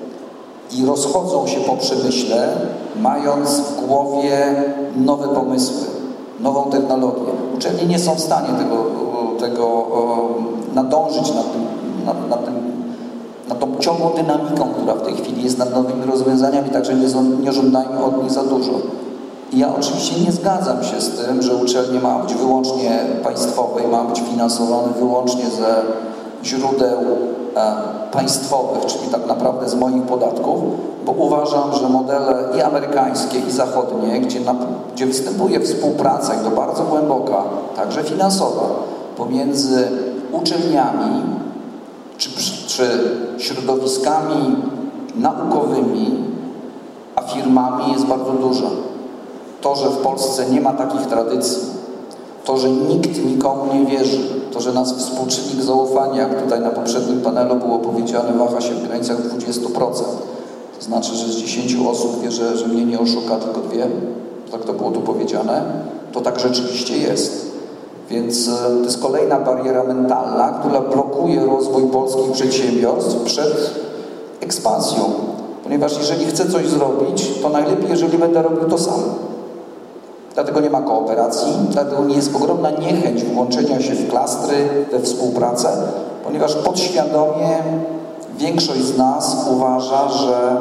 i rozchodzą się po przemyśle, mając w głowie nowe pomysły, nową technologię. Uczelnie nie są w stanie tego, tego nadążyć nad, tym, nad, nad, tym, nad tą ciągłą dynamiką, która w tej chwili jest nad nowymi rozwiązaniami, także nie, nie żądajmy od nich za dużo. I ja oczywiście nie zgadzam się z tym, że uczelnie ma być wyłącznie państwowe i ma być finansowane wyłącznie ze źródeł e, państwowych, czyli tak naprawdę z moich podatków, bo uważam, że modele i amerykańskie, i zachodnie, gdzie, na, gdzie występuje współpraca i to bardzo głęboka, także finansowa, pomiędzy uczelniami czy, czy środowiskami naukowymi a firmami jest bardzo duża. To, że w Polsce nie ma takich tradycji, to, że nikt nikomu nie wierzy, to, że nas współczynnik zaufania, jak tutaj na poprzednim panelu było powiedziane, waha się w granicach dwudziestu procent. To znaczy, że z dziesięciu osób wie, że, że mnie nie oszuka, tylko dwie, tak to było tu powiedziane, to tak rzeczywiście jest. Więc to jest kolejna bariera mentalna, która blokuje rozwój polskich przedsiębiorstw przed ekspansją. Ponieważ jeżeli chcę coś zrobić, to najlepiej, jeżeli będę robił to sam. Dlatego nie ma kooperacji, dlatego nie jest ogromna niechęć włączenia się w klastry, we współpracę, ponieważ podświadomie większość z nas uważa, że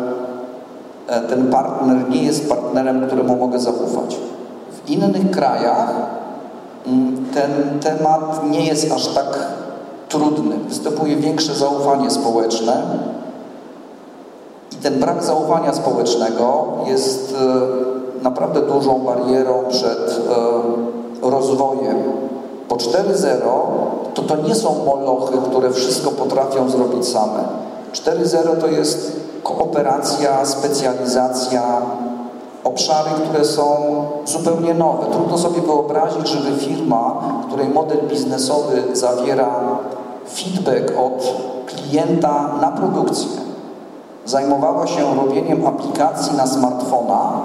ten partner nie jest partnerem, któremu mogę zaufać. W innych krajach ten temat nie jest aż tak trudny. Występuje większe zaufanie społeczne i ten brak zaufania społecznego jest naprawdę dużą barierą przed e, rozwojem. Po cztery zero to to nie są molochy, które wszystko potrafią zrobić same. cztery zero to jest kooperacja, specjalizacja, obszary, które są zupełnie nowe. Trudno sobie wyobrazić, żeby firma, której model biznesowy zawiera feedback od klienta na produkcję, zajmowała się robieniem aplikacji na smartfona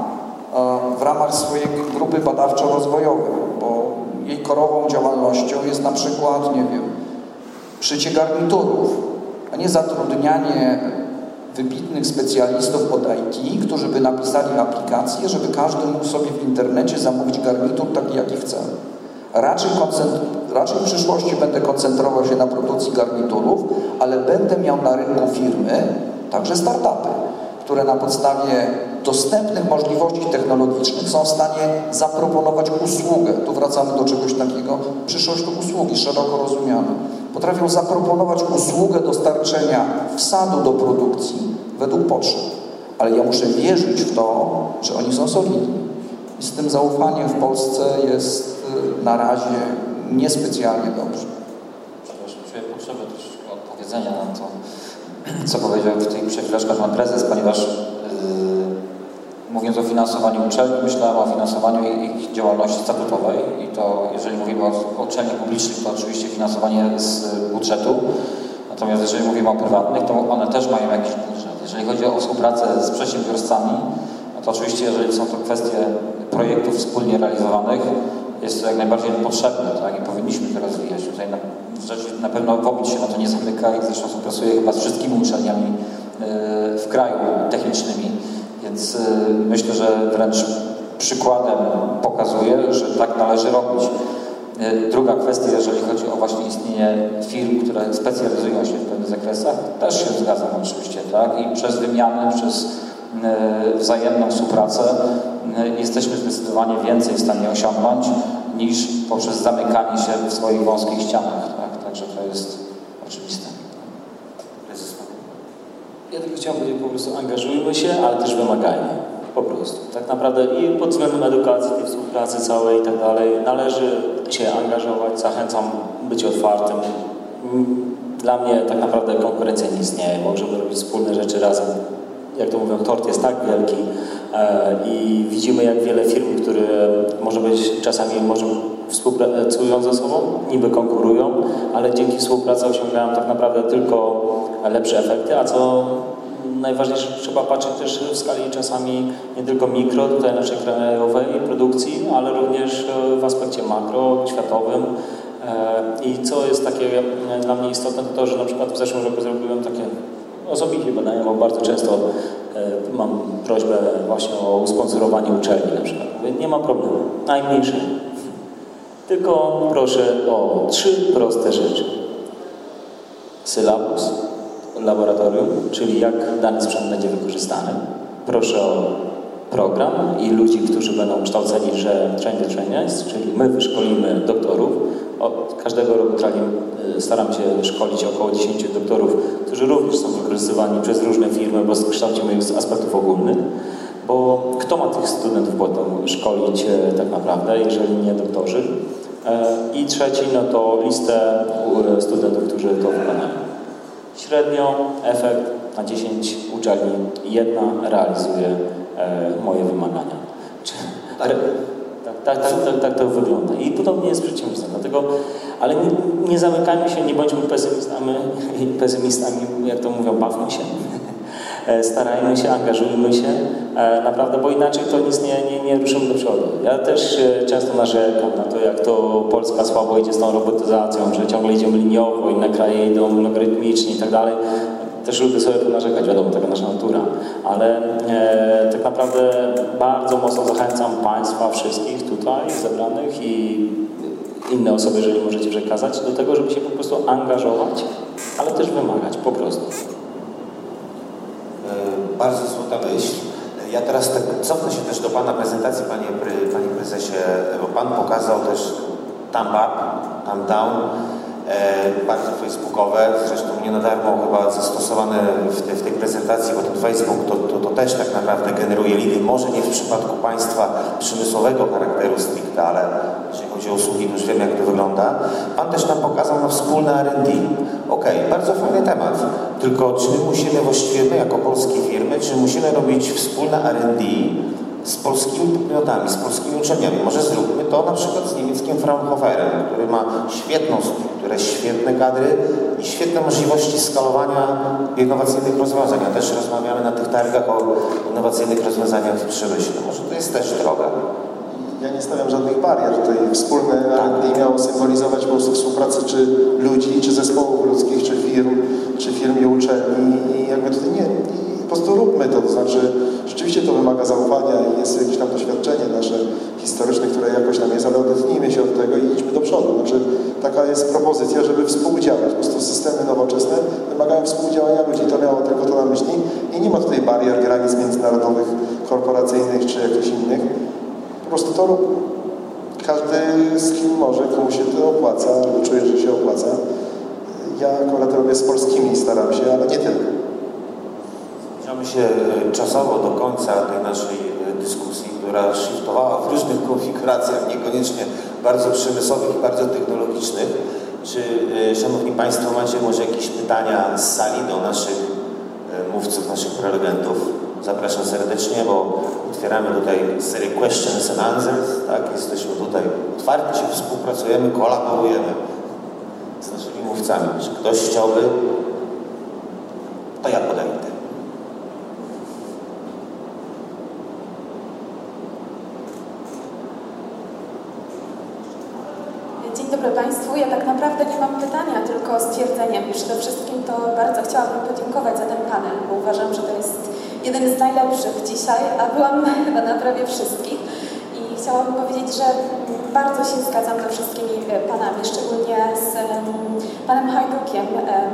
w ramach swojej grupy badawczo-rozwojowej, bo jej korową działalnością jest na przykład, nie wiem, szycie garniturów, a nie zatrudnianie wybitnych specjalistów od I T, którzy by napisali aplikację, żeby każdy mógł sobie w internecie zamówić garnitur taki, jaki chce. Raczej, raczej w przyszłości będę koncentrował się na produkcji garniturów, ale będę miał na rynku firmy, także startupy, które na podstawie dostępnych możliwości technologicznych są w stanie zaproponować usługę. Tu wracamy do czegoś takiego, przyszłość to usługi szeroko rozumiane. Potrafią zaproponować usługę dostarczenia wsadu do produkcji według potrzeb. Ale ja muszę wierzyć w to, że oni są solidni. I z tym zaufaniem w Polsce jest na razie niespecjalnie dobrze. Przepraszam, czuję potrzebę troszeczkę odpowiedzenia na to, co powiedział w tych przechwileczkach pan prezes, ponieważ yy, mówiąc o finansowaniu uczelni, myślałem o finansowaniu ich działalności statutowej i to, jeżeli mówimy o uczelniach publicznych, to oczywiście finansowanie z budżetu, natomiast jeżeli mówimy o prywatnych, to one też mają jakiś budżet. Jeżeli chodzi o współpracę z przedsiębiorcami, no to oczywiście, jeżeli są to kwestie projektów wspólnie realizowanych, jest to jak najbardziej potrzebne, tak? I powinniśmy to rozwijać. Tutaj na, na pewno WOPIT się na to nie zamyka i zresztą współpracuje chyba z wszystkimi uczelniami yy, w kraju technicznymi, więc yy, myślę, że wręcz przykładem pokazuje, że tak należy robić. Yy, druga kwestia, jeżeli chodzi o właśnie istnienie firm, które specjalizują się w pewnych zakresach, też się zgadzam oczywiście, tak? I przez wymianę, przez wzajemną współpracę jesteśmy zdecydowanie więcej w stanie osiągnąć niż poprzez zamykanie się w swoich wąskich ścianach. Tak? Także to jest oczywiste. Ja tylko chciałem powiedzieć, po prostu angażujmy się, ale też wymagajmy. Po prostu. Tak naprawdę i pod względem edukacji, tej współpracy całej i tak dalej należy się angażować. Zachęcam być otwartym. Dla mnie tak naprawdę konkurencja nie istnieje. Możemy robić wspólne rzeczy razem. Jak to mówią, tort jest tak wielki e, i widzimy, jak wiele firm, które może być czasami może współpracują ze sobą, niby konkurują, ale dzięki współpracy osiągają tak naprawdę tylko lepsze efekty, a co najważniejsze, trzeba patrzeć też w skali czasami nie tylko mikro, tutaj naszej krajowej produkcji, ale również w aspekcie makro, światowym. E, I co jest takie dla mnie istotne, to to, że na przykład w zeszłym roku zrobiłem takie osobiście badaję, bo bardzo często e, mam prośbę właśnie o usponsorowanie uczelni na przykład. Mówię, nie ma problemu, najmniejszy. Tylko proszę o trzy proste rzeczy. Sylabus, laboratorium, czyli jak dany sprzęt będzie wykorzystany. Proszę o program i ludzi, którzy będą kształceni, że train the trainers, czyli my wyszkolimy doktorów. Od każdego roku staram się szkolić około dziesięciu doktorów, którzy również są wykorzystywani przez różne firmy, bo kształcimy ich z aspektów ogólnych. Bo kto ma tych studentów potem szkolić tak naprawdę, jeżeli nie doktorzy? I trzeci, no to listę studentów, którzy to wykonają. Średnio efekt na dziesięć uczelni jedna realizuje moje wymagania. Tak, tak, tak, tak, tak to wygląda. I podobnie jest przedsiębiorstwo. Dlatego, ale nie, nie zamykajmy się, nie bądźmy pesymistami, pesymistami, jak to mówią, bawmy się. Starajmy się, angażujmy się, naprawdę, bo inaczej to nic nie, nie, nie ruszymy do przodu. Ja też często narzekam na to, jak to Polska słabo idzie z tą robotyzacją, że ciągle idziemy liniowo, inne kraje idą logarytmicznie i tak dalej. Też lubię sobie narzekać, wiadomo, taka nasza natura, ale e, tak naprawdę bardzo mocno zachęcam Państwa wszystkich tutaj zebranych i inne osoby, jeżeli możecie przekazać, do tego, żeby się po prostu angażować, ale też wymagać, po prostu. Bardzo złota myśl. Ja teraz tak cofnę się też do Pana prezentacji, Panie, panie Prezesie, bo Pan pokazał też thumb up, thumb down, e, bardzo facebookowe, zresztą nie na darmo chyba zastosowane w, te, w tej prezentacji, bo ten Facebook to, to, to też tak naprawdę generuje lidy, może nie w przypadku państwa przemysłowego charakteru stricte, ale jeżeli chodzi o usługi, to już wiem, jak to wygląda. Pan też nam pokazał na wspólne R and D. Okej, okay, bardzo fajny temat, tylko czy my musimy właściwie, my jako polskie firmy, czy musimy robić wspólne R and D z polskimi podmiotami, z polskimi uczelniami. Może zróbmy to na przykład z niemieckim Fraunhoferem, który ma świetną strukturę, świetne kadry i świetne możliwości skalowania innowacyjnych rozwiązań. A też rozmawiamy na tych targach o innowacyjnych rozwiązaniach w przemyśle. Może to jest też droga. Ja nie stawiam żadnych barier. Tutaj wspólne R and D miało symbolizować po prostu współpracę czy ludzi, czy zespołów ludzkich, czy firm, czy firm i uczelni. I jakby tutaj nie, i po prostu róbmy to. To znaczy, rzeczywiście to wymaga zaufania i jest jakieś tam doświadczenie nasze historyczne, które jakoś tam jest, ale odetnijmy się od tego i idźmy do przodu. Znaczy, taka jest propozycja, żeby współdziałać. Po prostu systemy nowoczesne wymagają współdziałania ludzi. To miało tylko to na myśli. I nie ma tutaj barier, granic międzynarodowych, korporacyjnych, czy jakichś innych. Po prostu to róbmy. Każdy z kim może, komu się to opłaca, albo czuje, że się opłaca. Ja akurat robię z polskimi, staram się, ale nie tylko. Zbliżamy się czasowo do końca tej naszej dyskusji, która shiftowała w różnych konfiguracjach, niekoniecznie bardzo przemysłowych i bardzo technologicznych. Czy, Szanowni Państwo, macie może jakieś pytania z sali do naszych mówców, naszych prelegentów? Zapraszam serdecznie, bo otwieramy tutaj serię questions and answers, tak? Jesteśmy tutaj otwarci, współpracujemy, kolaborujemy z naszymi mówcami. Czy ktoś chciałby? To ja podejdę. Dzień dobry Państwu. Ja tak naprawdę nie mam pytania, tylko stwierdzenia. Przede wszystkim to bardzo chciałabym podziękować za ten panel, bo uważam, że to jest jeden z najlepszych dzisiaj, a byłam chyba na prawie wszystkich. I chciałabym powiedzieć, że bardzo się zgadzam ze wszystkimi panami, szczególnie z panem Hajdukiem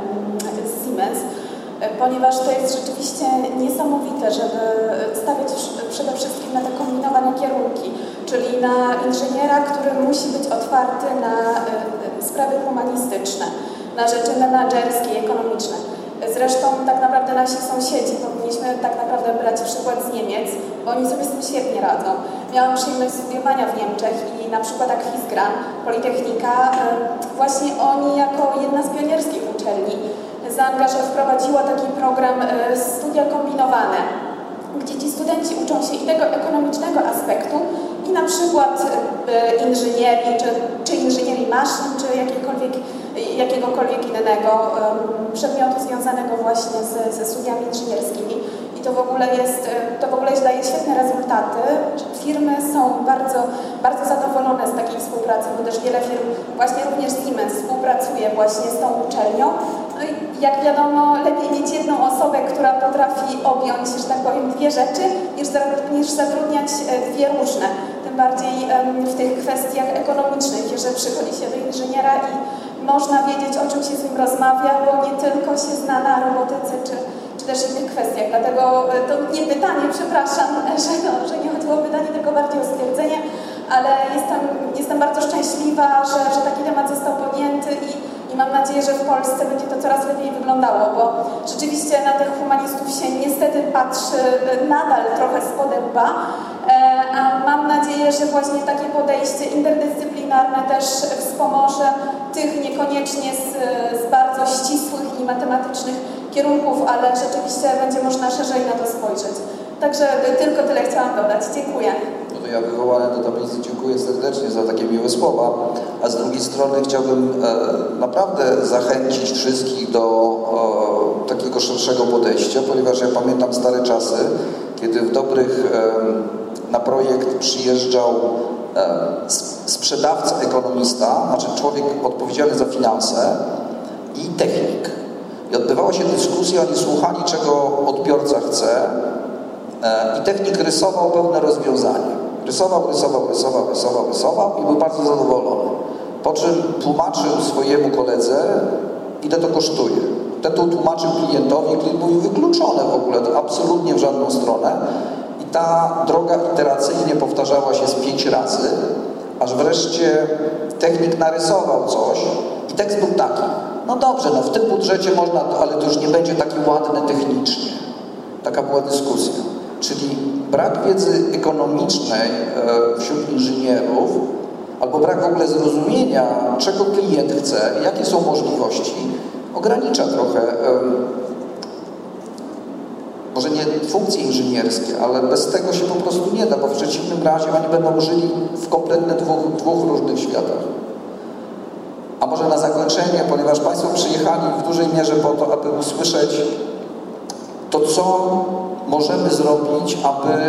z Siemens, ponieważ to jest rzeczywiście niesamowite, żeby stawiać przede wszystkim na te kombinowane kierunki, czyli na inżyniera, który musi być otwarty na sprawy humanistyczne, na rzeczy menadżerskie i ekonomiczne. Zresztą tak naprawdę nasi sąsiedzi, powinniśmy tak naprawdę brać przykład z Niemiec, bo oni sobie z tym świetnie radzą. Miałam przyjemność studiowania w Niemczech i na przykład Aquisgrán, Politechnika, właśnie oni jako jedna z pionierskich uczelni zaangażowa wprowadziła taki program studia kombinowane, gdzie ci studenci uczą się i tego ekonomicznego aspektu i na przykład inżynierii, czy, czy inżynierii maszyn, czy jakiejkolwiek, jakiegokolwiek innego um, przedmiotu związanego właśnie z, ze studiami inżynierskimi. I to w ogóle jest, to w ogóle daje świetne rezultaty. Firmy są bardzo, bardzo zadowolone z takiej współpracy, bo też wiele firm, właśnie również Siemens, współpracuje właśnie z tą uczelnią. No i jak wiadomo, lepiej mieć jedną osobę, która potrafi objąć, że tak powiem, dwie rzeczy, niż, niż zatrudniać dwie różne. Tym bardziej um, w tych kwestiach ekonomicznych, że przychodzi się do inżyniera i można wiedzieć, o czym się z nim rozmawia, bo nie tylko się zna na robotyce czy, czy też innych kwestiach. Dlatego to nie pytanie, przepraszam, że, no, że nie chodziło o pytanie, tylko bardziej o stwierdzenie, ale jestem, jestem bardzo szczęśliwa, że, że taki temat został podjęty i, i mam nadzieję, że w Polsce będzie to coraz lepiej wyglądało, bo rzeczywiście na tych humanistów się niestety patrzy nadal trochę spod łba, a mam nadzieję, że właśnie takie podejście interdyscyplinarne też wspomoże tych niekoniecznie z, z bardzo ścisłych i matematycznych kierunków, ale rzeczywiście będzie można szerzej na to spojrzeć. Także tylko tyle chciałam dodać. Dziękuję. No to ja wywołany do tablicy dziękuję serdecznie za takie miłe słowa, a z drugiej strony chciałbym e, naprawdę zachęcić wszystkich do e, takiego szerszego podejścia, ponieważ ja pamiętam stare czasy, kiedy w dobrych e, na projekt przyjeżdżał e, sprzedawca, ekonomista, znaczy człowiek odpowiedzialny za finanse i technik. I odbywała się dyskusja, oni słuchali, czego odbiorca chce e, i technik rysował pewne rozwiązanie. Rysował, rysował, rysował, rysował, rysował i był bardzo zadowolony. Po czym tłumaczył swojemu koledze, ile to kosztuje. Ten to tłumaczył klientowi, klient był wykluczony w ogóle, to absolutnie w żadną stronę. I ta droga iteracyjnie powtarzała się z pięć razy, aż wreszcie technik narysował coś i tekst był taki. No dobrze, no w tym budżecie można, ale to już nie będzie taki ładny technicznie. Taka była dyskusja. Czyli brak wiedzy ekonomicznej wśród inżynierów albo brak w ogóle zrozumienia, czego klient chce, jakie są możliwości, ogranicza trochę może nie funkcje inżynierskie, ale bez tego się po prostu nie da, bo w przeciwnym razie oni będą żyli w kompletnie dwóch, dwóch różnych światach. A może na zakończenie, ponieważ Państwo przyjechali w dużej mierze po to, aby usłyszeć to, co możemy zrobić, aby,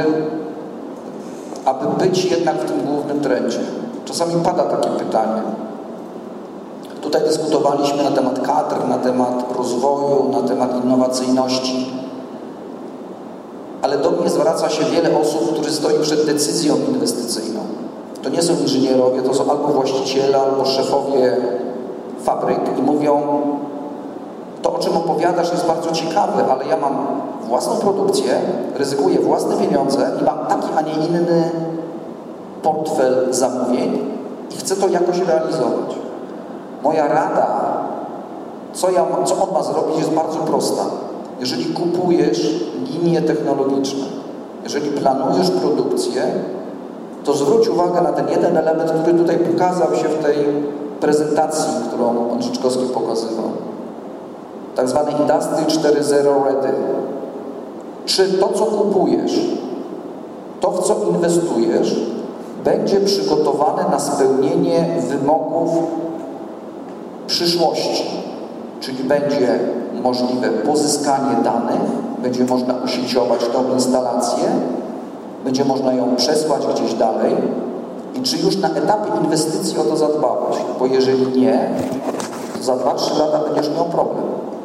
aby być jednak w tym głównym trendzie. Czasami pada takie pytanie. Tutaj dyskutowaliśmy na temat kadr, na temat rozwoju, na temat innowacyjności, ale do mnie zwraca się wiele osób, którzy stoją przed decyzją inwestycyjną. To nie są inżynierowie, to są albo właściciele, albo szefowie fabryk i mówią, to o czym opowiadasz jest bardzo ciekawe, ale ja mam własną produkcję, ryzykuję własne pieniądze i mam taki, a nie inny portfel zamówień i chcę to jakoś realizować. Moja rada, co, ja, co on ma zrobić, jest bardzo prosta. Jeżeli kupujesz linie technologiczne, jeżeli planujesz produkcję, to zwróć uwagę na ten jeden element, który tutaj pokazał się w tej prezentacji, którą pan Rzeczkowski pokazywał. Tak zwany Industry cztery zero Ready. Czy to, co kupujesz, to, w co inwestujesz, będzie przygotowane na spełnienie wymogów przyszłości, czyli będzie możliwe pozyskanie danych, będzie można usieciować tą instalację, będzie można ją przesłać gdzieś dalej i czy już na etapie inwestycji o to zadbałeś, bo jeżeli nie, to za dwa trzy lata będziesz miał problem.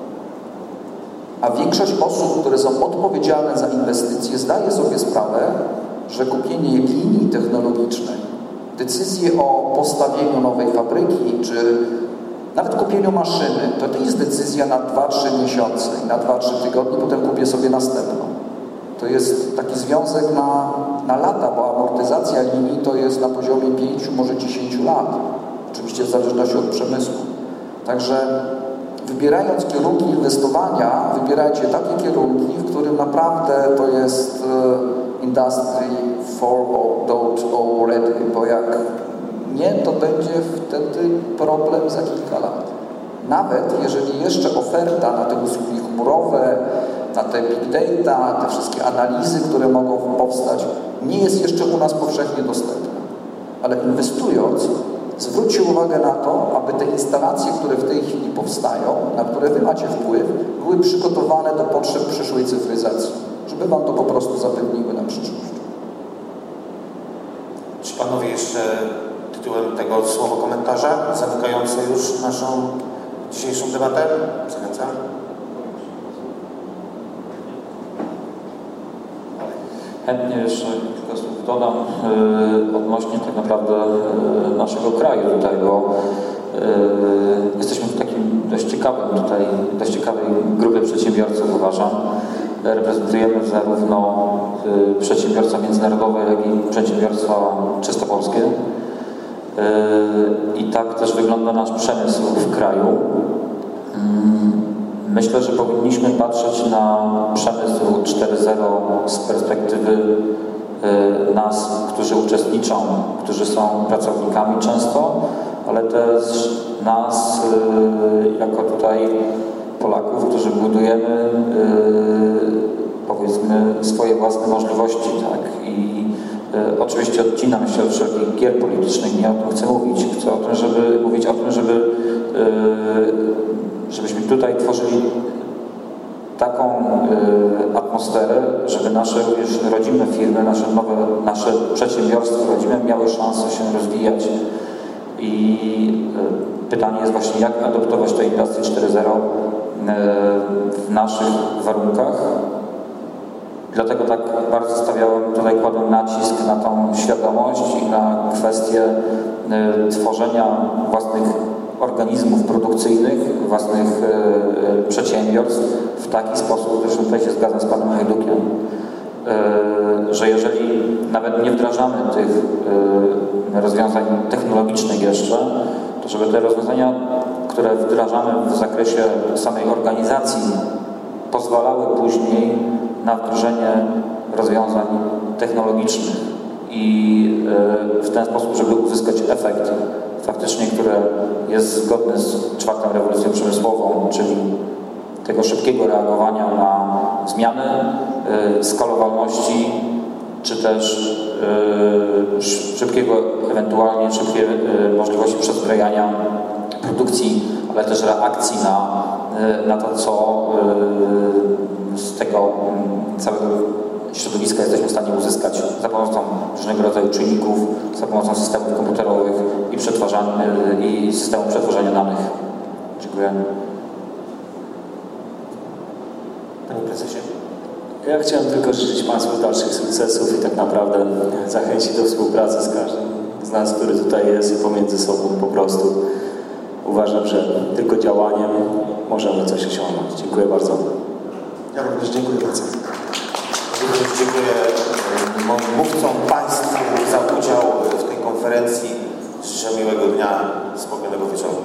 A większość osób, które są odpowiedzialne za inwestycje, zdaje sobie sprawę, że kupienie linii technologicznej, decyzje o postawieniu nowej fabryki, czy nawet kupieniu maszyny, to nie jest decyzja na dwa trzy miesiące i na dwa trzy tygodnie, potem kupię sobie następną. To jest taki związek na, na lata, bo amortyzacja linii to jest na poziomie pięciu, może dziesięciu lat. Oczywiście w zależności od przemysłu. Także wybierając kierunki inwestowania, wybierajcie takie kierunki, w którym naprawdę to jest Industry cztery zero ready, bo jak nie, to będzie wtedy problem za kilka lat. Nawet jeżeli jeszcze oferta na te usługi chmurowe, na te big data, te wszystkie analizy, które mogą powstać, nie jest jeszcze u nas powszechnie dostępna. Ale inwestując, zwróćcie uwagę na to, aby te instalacje, które w tej chwili powstają, na które Wy macie wpływ, były przygotowane do potrzeb przyszłej cyfryzacji, żeby Wam to po prostu zapewniły na przyszłość. Czy Panowie jeszcze tytułem tego słowo komentarza zamykające już naszą dzisiejszą debatę? Zachęcam. Chętnie jeszcze kilka słów dodam yy, odnośnie tak naprawdę yy, naszego kraju tutaj, bo yy, jesteśmy w takim dość ciekawym tutaj, dość ciekawej grupie przedsiębiorców, uważam. Reprezentujemy zarówno yy, przedsiębiorstwa międzynarodowe, jak i przedsiębiorstwa czysto polskie. Yy, I tak też wygląda nasz przemysł w kraju. Yy. Myślę, że powinniśmy patrzeć na przemysł cztery zero z perspektywy y, nas, którzy uczestniczą, którzy są pracownikami często, ale też nas y, jako tutaj Polaków, którzy budujemy y, powiedzmy swoje własne możliwości, tak? I y, oczywiście odcinam się od wszelkich gier politycznych, nie o tym chcę mówić. Chcę o tym, żeby mówić o tym, żeby y, żebyśmy tutaj tworzyli taką y, atmosferę, żeby nasze już rodzime firmy, nasze nowe, nasze przedsiębiorstwa rodzime miały szansę się rozwijać. I y, pytanie jest właśnie, jak adoptować tę Industry cztery zero y, w naszych warunkach. Dlatego tak bardzo stawiałem, tutaj kładłem nacisk na tą świadomość i na kwestię y, tworzenia własnych organizmów produkcyjnych, własnych e, przedsiębiorstw w taki sposób, zresztą tutaj się zgadzam z Panem Hajdukiem, e, że jeżeli nawet nie wdrażamy tych e, rozwiązań technologicznych jeszcze, to żeby te rozwiązania, które wdrażamy w zakresie samej organizacji, pozwalały później na wdrożenie rozwiązań technologicznych i e, w ten sposób, żeby uzyskać efekt faktycznie, które jest zgodne z czwartą rewolucją przemysłową, czyli tego szybkiego reagowania na zmiany, skalowalności, czy też szybkiego, ewentualnie szybkie możliwości przezbrojenia produkcji, ale też reakcji na, na to, co z tego całego środowiska jesteśmy w stanie uzyskać za pomocą różnego rodzaju czynników, za pomocą systemów komputerowych i, przetwarzania, i systemu przetwarzania danych. Dziękuję. Panie Prezesie. Ja chciałem tylko życzyć Państwu dalszych sukcesów i tak naprawdę zachęcić do współpracy z każdym z nas, który tutaj jest i pomiędzy sobą po prostu. Uważam, że tylko działaniem możemy coś osiągnąć. Dziękuję bardzo. Ja również dziękuję bardzo. Również dziękuję moim mówcom, Państwu za udział w tej konferencji. Życzę miłego dnia, spokojnego wieczoru.